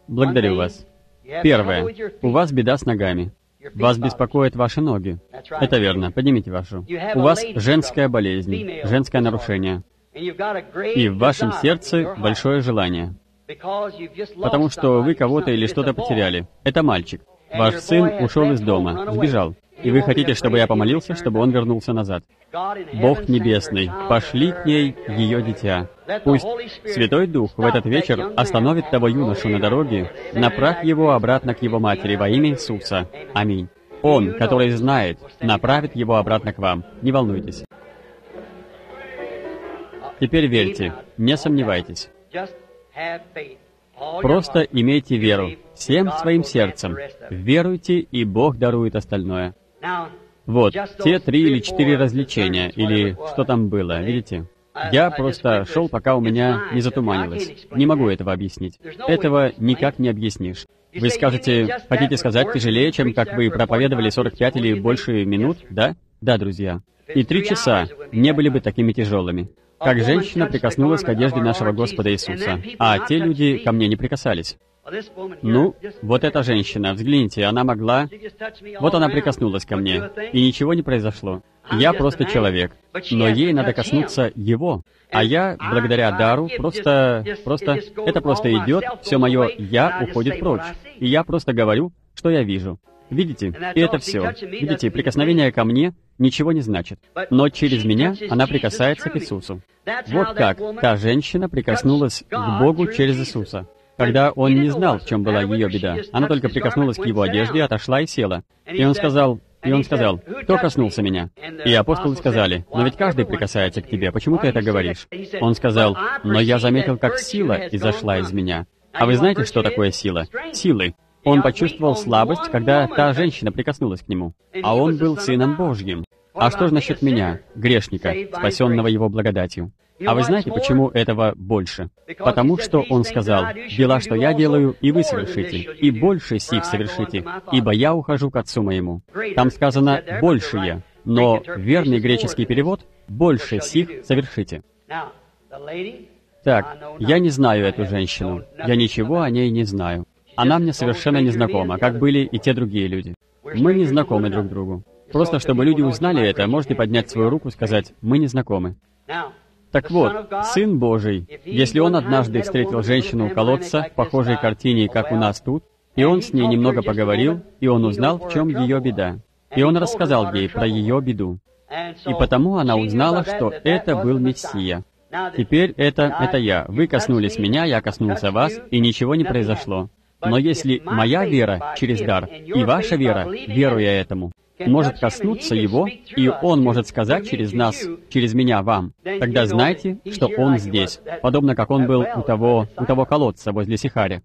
Благодарю вас. Первое. У вас беда с ногами. Вас беспокоят ваши ноги. Это верно. Поднимите вашу. У вас женская болезнь, женское нарушение. И в вашем сердце большое желание. Потому что вы кого-то или что-то потеряли. Это мальчик. Ваш сын ушел из дома, сбежал. И вы хотите, чтобы я помолился, чтобы он вернулся назад. Бог Небесный, пошли к ней ее дитя. Пусть Святой Дух в этот вечер остановит того юношу на дороге, направь его обратно к его матери во имя Иисуса. Аминь. Он, который знает, направит его обратно к вам. Не волнуйтесь. Теперь верьте, не сомневайтесь. Просто имейте веру всем своим сердцем. Веруйте, и Бог дарует остальное. Вот, те 3 или 4 развлечения, или что там было, видите? Я просто шел, пока у меня не затуманилось. Не могу этого объяснить. Этого никак не объяснишь. Вы скажете, хотите сказать, тяжелее, чем как вы проповедовали 45 или больше минут, да? Да, друзья. И 3 часа не были бы такими тяжелыми. Как женщина прикоснулась к одежде нашего Господа Иисуса, а те люди ко мне не прикасались. Ну, вот эта женщина, взгляните, она могла... Вот она прикоснулась ко мне, и ничего не произошло. Я просто человек, но ей надо коснуться Его. А я, благодаря дару, это просто идет, все мое «я» уходит прочь. И я просто говорю, что я вижу. Видите? И это все. Видите, прикосновение ко мне ничего не значит. Но через меня она прикасается к Иисусу. Вот как та женщина прикоснулась к Богу через Иисуса. Когда он не знал, в чем была ее беда. Она только прикоснулась к его одежде, отошла и села. И он сказал, кто коснулся меня? И апостолы сказали, но ведь каждый прикасается к тебе, почему ты это говоришь? Он сказал, но я заметил, как сила изошла из меня. А вы знаете, что такое сила? Силы. Он почувствовал слабость, когда та женщина прикоснулась к нему. А он был Сыном Божьим. А что же насчет меня, грешника, спасенного Его благодатью? А вы знаете, почему этого больше? Потому что он сказал, «Дела, что я делаю, и вы совершите, и больше сих совершите, ибо я ухожу к Отцу моему». Там сказано «большие», но верный греческий перевод «больше сих совершите». Так, я не знаю эту женщину, я ничего о ней не знаю. Она мне совершенно не знакома, как были и те другие люди. Мы не знакомы друг другу. Просто чтобы люди узнали это, можете поднять свою руку и сказать, «Мы не знакомы». Так вот, Сын Божий, если Он однажды встретил женщину у колодца, в похожей картине, как у нас тут, и Он с ней немного поговорил, и Он узнал, в чем ее беда. И Он рассказал ей про ее беду. И потому она узнала, что это был Мессия. Теперь это я. Вы коснулись меня, я коснулся вас, и ничего не произошло. Но если моя вера через дар, и ваша вера, веруя этому, может коснуться Его, и Он может сказать через нас, через меня вам, тогда знайте, что Он здесь, подобно как Он был у того колодца возле Сихаря.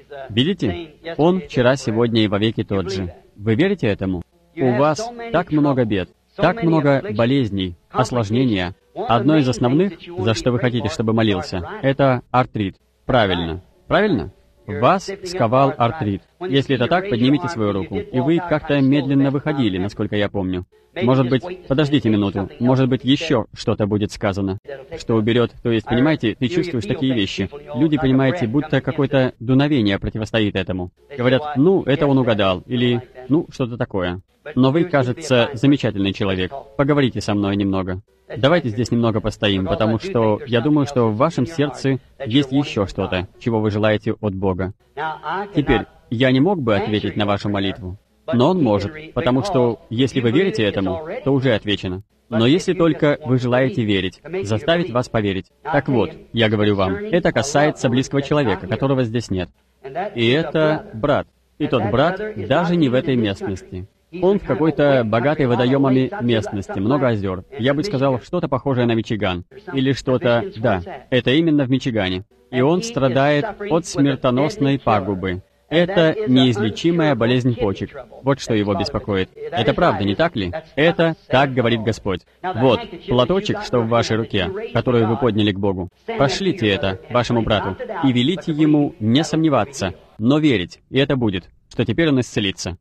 Видите? Он вчера, сегодня и вовеки тот же. Вы верите этому? У вас так много бед, так много болезней, осложнения. Одно из основных, за что вы хотите, чтобы молился, это артрит. Правильно. Правильно? Вас сковал артрит. Если это так, поднимите свою руку. И вы как-то медленно выходили, насколько я помню. Может быть, подождите минуту, может быть, еще что-то будет сказано, что уберет. То есть, понимаете, ты чувствуешь такие вещи. Люди, понимаете, будто какое-то дуновение противостоит этому. Говорят, ну, это он угадал, или, ну, что-то такое. Но вы, кажется, замечательный человек. Поговорите со мной немного. Давайте здесь немного постоим, потому что я думаю, что в вашем сердце есть еще что-то, чего вы желаете от Бога. Теперь, я не мог бы ответить на вашу молитву, но Он может, потому что, если вы верите этому, то уже отвечено. Но если только вы желаете верить, заставить вас поверить. Так вот, я говорю вам, это касается близкого человека, которого здесь нет. И это брат. И тот брат даже не в этой местности. Он в какой-то богатой водоемами местности, много озер. Я бы сказал, что-то похожее на Мичиган. Или что-то... Да, это именно в Мичигане. И он страдает от смертоносной пагубы. Это неизлечимая болезнь почек. Вот что его беспокоит. Это правда, не так ли? Это так говорит Господь. Вот, платочек, что в вашей руке, который вы подняли к Богу. Пошлите это вашему брату и велите ему не сомневаться, но верить, и это будет, что теперь он исцелится.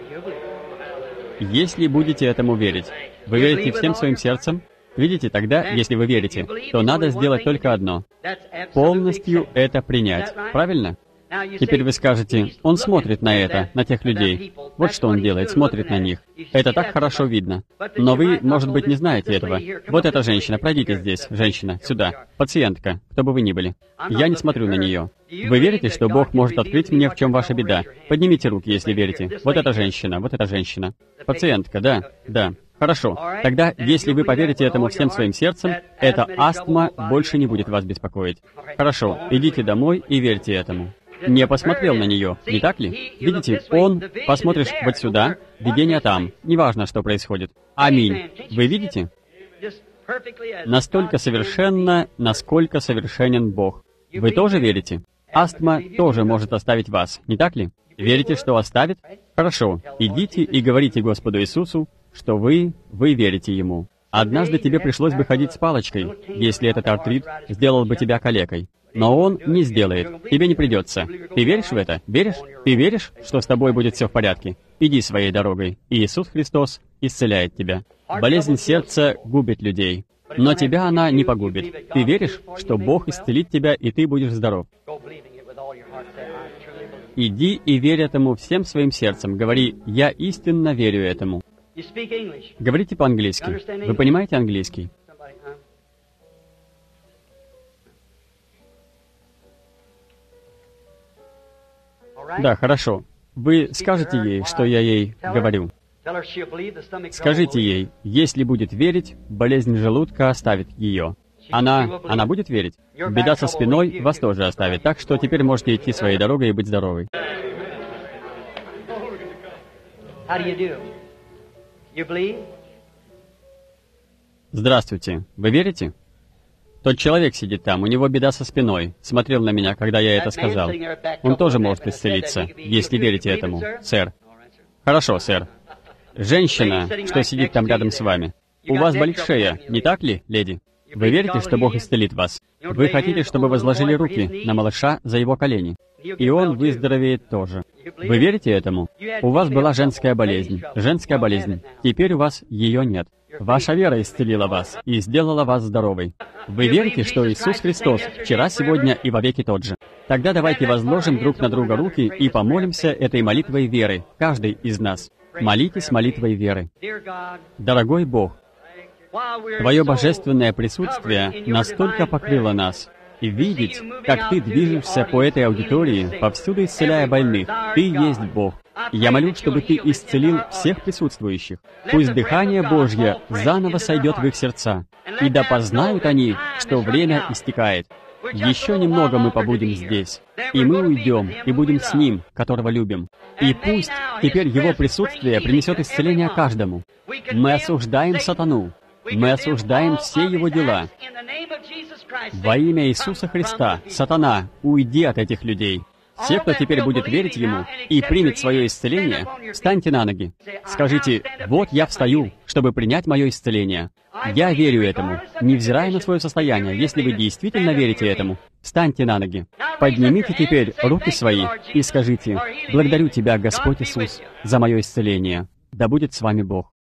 Если будете этому верить, вы верите всем своим сердцем? Видите, тогда, если вы верите, то надо сделать только одно. Полностью это принять. Правильно? Теперь вы скажете, он смотрит на это, на тех людей. Вот что он делает, смотрит на них. Это так хорошо видно. Но вы, может быть, не знаете этого. Вот эта женщина, пройдите здесь, женщина, сюда. Пациентка, кто бы вы ни были. Я не смотрю на нее. Вы верите, что Бог может открыть мне, в чем ваша беда? Поднимите руки, если верите. Вот эта женщина, вот эта женщина. Пациентка, да, да. Хорошо. Тогда, если вы поверите этому всем своим сердцем, эта астма больше не будет вас беспокоить. Хорошо. Идите домой и верьте этому. Не посмотрел на нее, не так ли? Видите, он, посмотришь вот сюда, видение там. Неважно, что происходит. Аминь. Вы видите? Настолько совершенно, насколько совершенен Бог. Вы тоже верите? Астма тоже может оставить вас, не так ли? Верите, что оставит? Хорошо. Идите и говорите Господу Иисусу, что вы верите Ему. Однажды тебе пришлось бы ходить с палочкой, если этот артрит сделал бы тебя калекой. Но Он не сделает. Тебе не придется. Ты веришь в это? Веришь? Ты веришь, что с тобой будет все в порядке? Иди своей дорогой. И Иисус Христос исцеляет тебя. Болезнь сердца губит людей. Но тебя она не погубит. Ты веришь, что Бог исцелит тебя, и ты будешь здоров? Иди и верь этому всем своим сердцем. Говори, я истинно верю этому. Говорите по-английски. Вы понимаете английский? Да, хорошо. Вы скажете ей, что я ей говорю. Скажите ей, если будет верить, болезнь желудка оставит ее. Она будет верить. Беда со спиной вас тоже оставит, так что теперь можете идти своей дорогой и быть здоровой. Здравствуйте. Вы верите? Тот человек сидит там, у него беда со спиной. Смотрел на меня, когда я это сказал. Он тоже может исцелиться, если верите этому, сэр. Хорошо, сэр. Женщина, что сидит там рядом с вами. У вас болит шея, не так ли, леди? Вы верите, что Бог исцелит вас? Вы хотите, чтобы возложили руки на малыша за его колени? И он выздоровеет тоже. Вы верите этому? У вас была женская болезнь. Женская болезнь. Теперь у вас ее нет. Ваша вера исцелила вас и сделала вас здоровой. Вы верите, что Иисус Христос вчера, сегодня и вовеки тот же? Тогда давайте возложим друг на друга руки и помолимся этой молитвой веры, каждый из нас. Молитесь молитвой веры. Дорогой Бог, Твое божественное присутствие настолько покрыло нас, и видеть, как Ты движешься по этой аудитории, повсюду исцеляя больных. Ты есть Бог. Я молю, чтобы Ты исцелил всех присутствующих. Пусть дыхание Божье заново сойдет в их сердца, и да познают они, что время истекает. Еще немного мы побудем здесь, и мы уйдем, и будем с Ним, которого любим. И пусть теперь Его присутствие принесет исцеление каждому. Мы осуждаем сатану. Мы осуждаем все его дела. Во имя Иисуса Христа, сатана, уйди от этих людей. Все, кто теперь будет верить Ему и примет свое исцеление, встаньте на ноги. Скажите, вот я встаю, чтобы принять мое исцеление. Я верю этому, невзирая на свое состояние. Если вы действительно верите этому, встаньте на ноги. Поднимите теперь руки свои и скажите, благодарю Тебя, Господь Иисус, за мое исцеление. Да будет с вами Бог.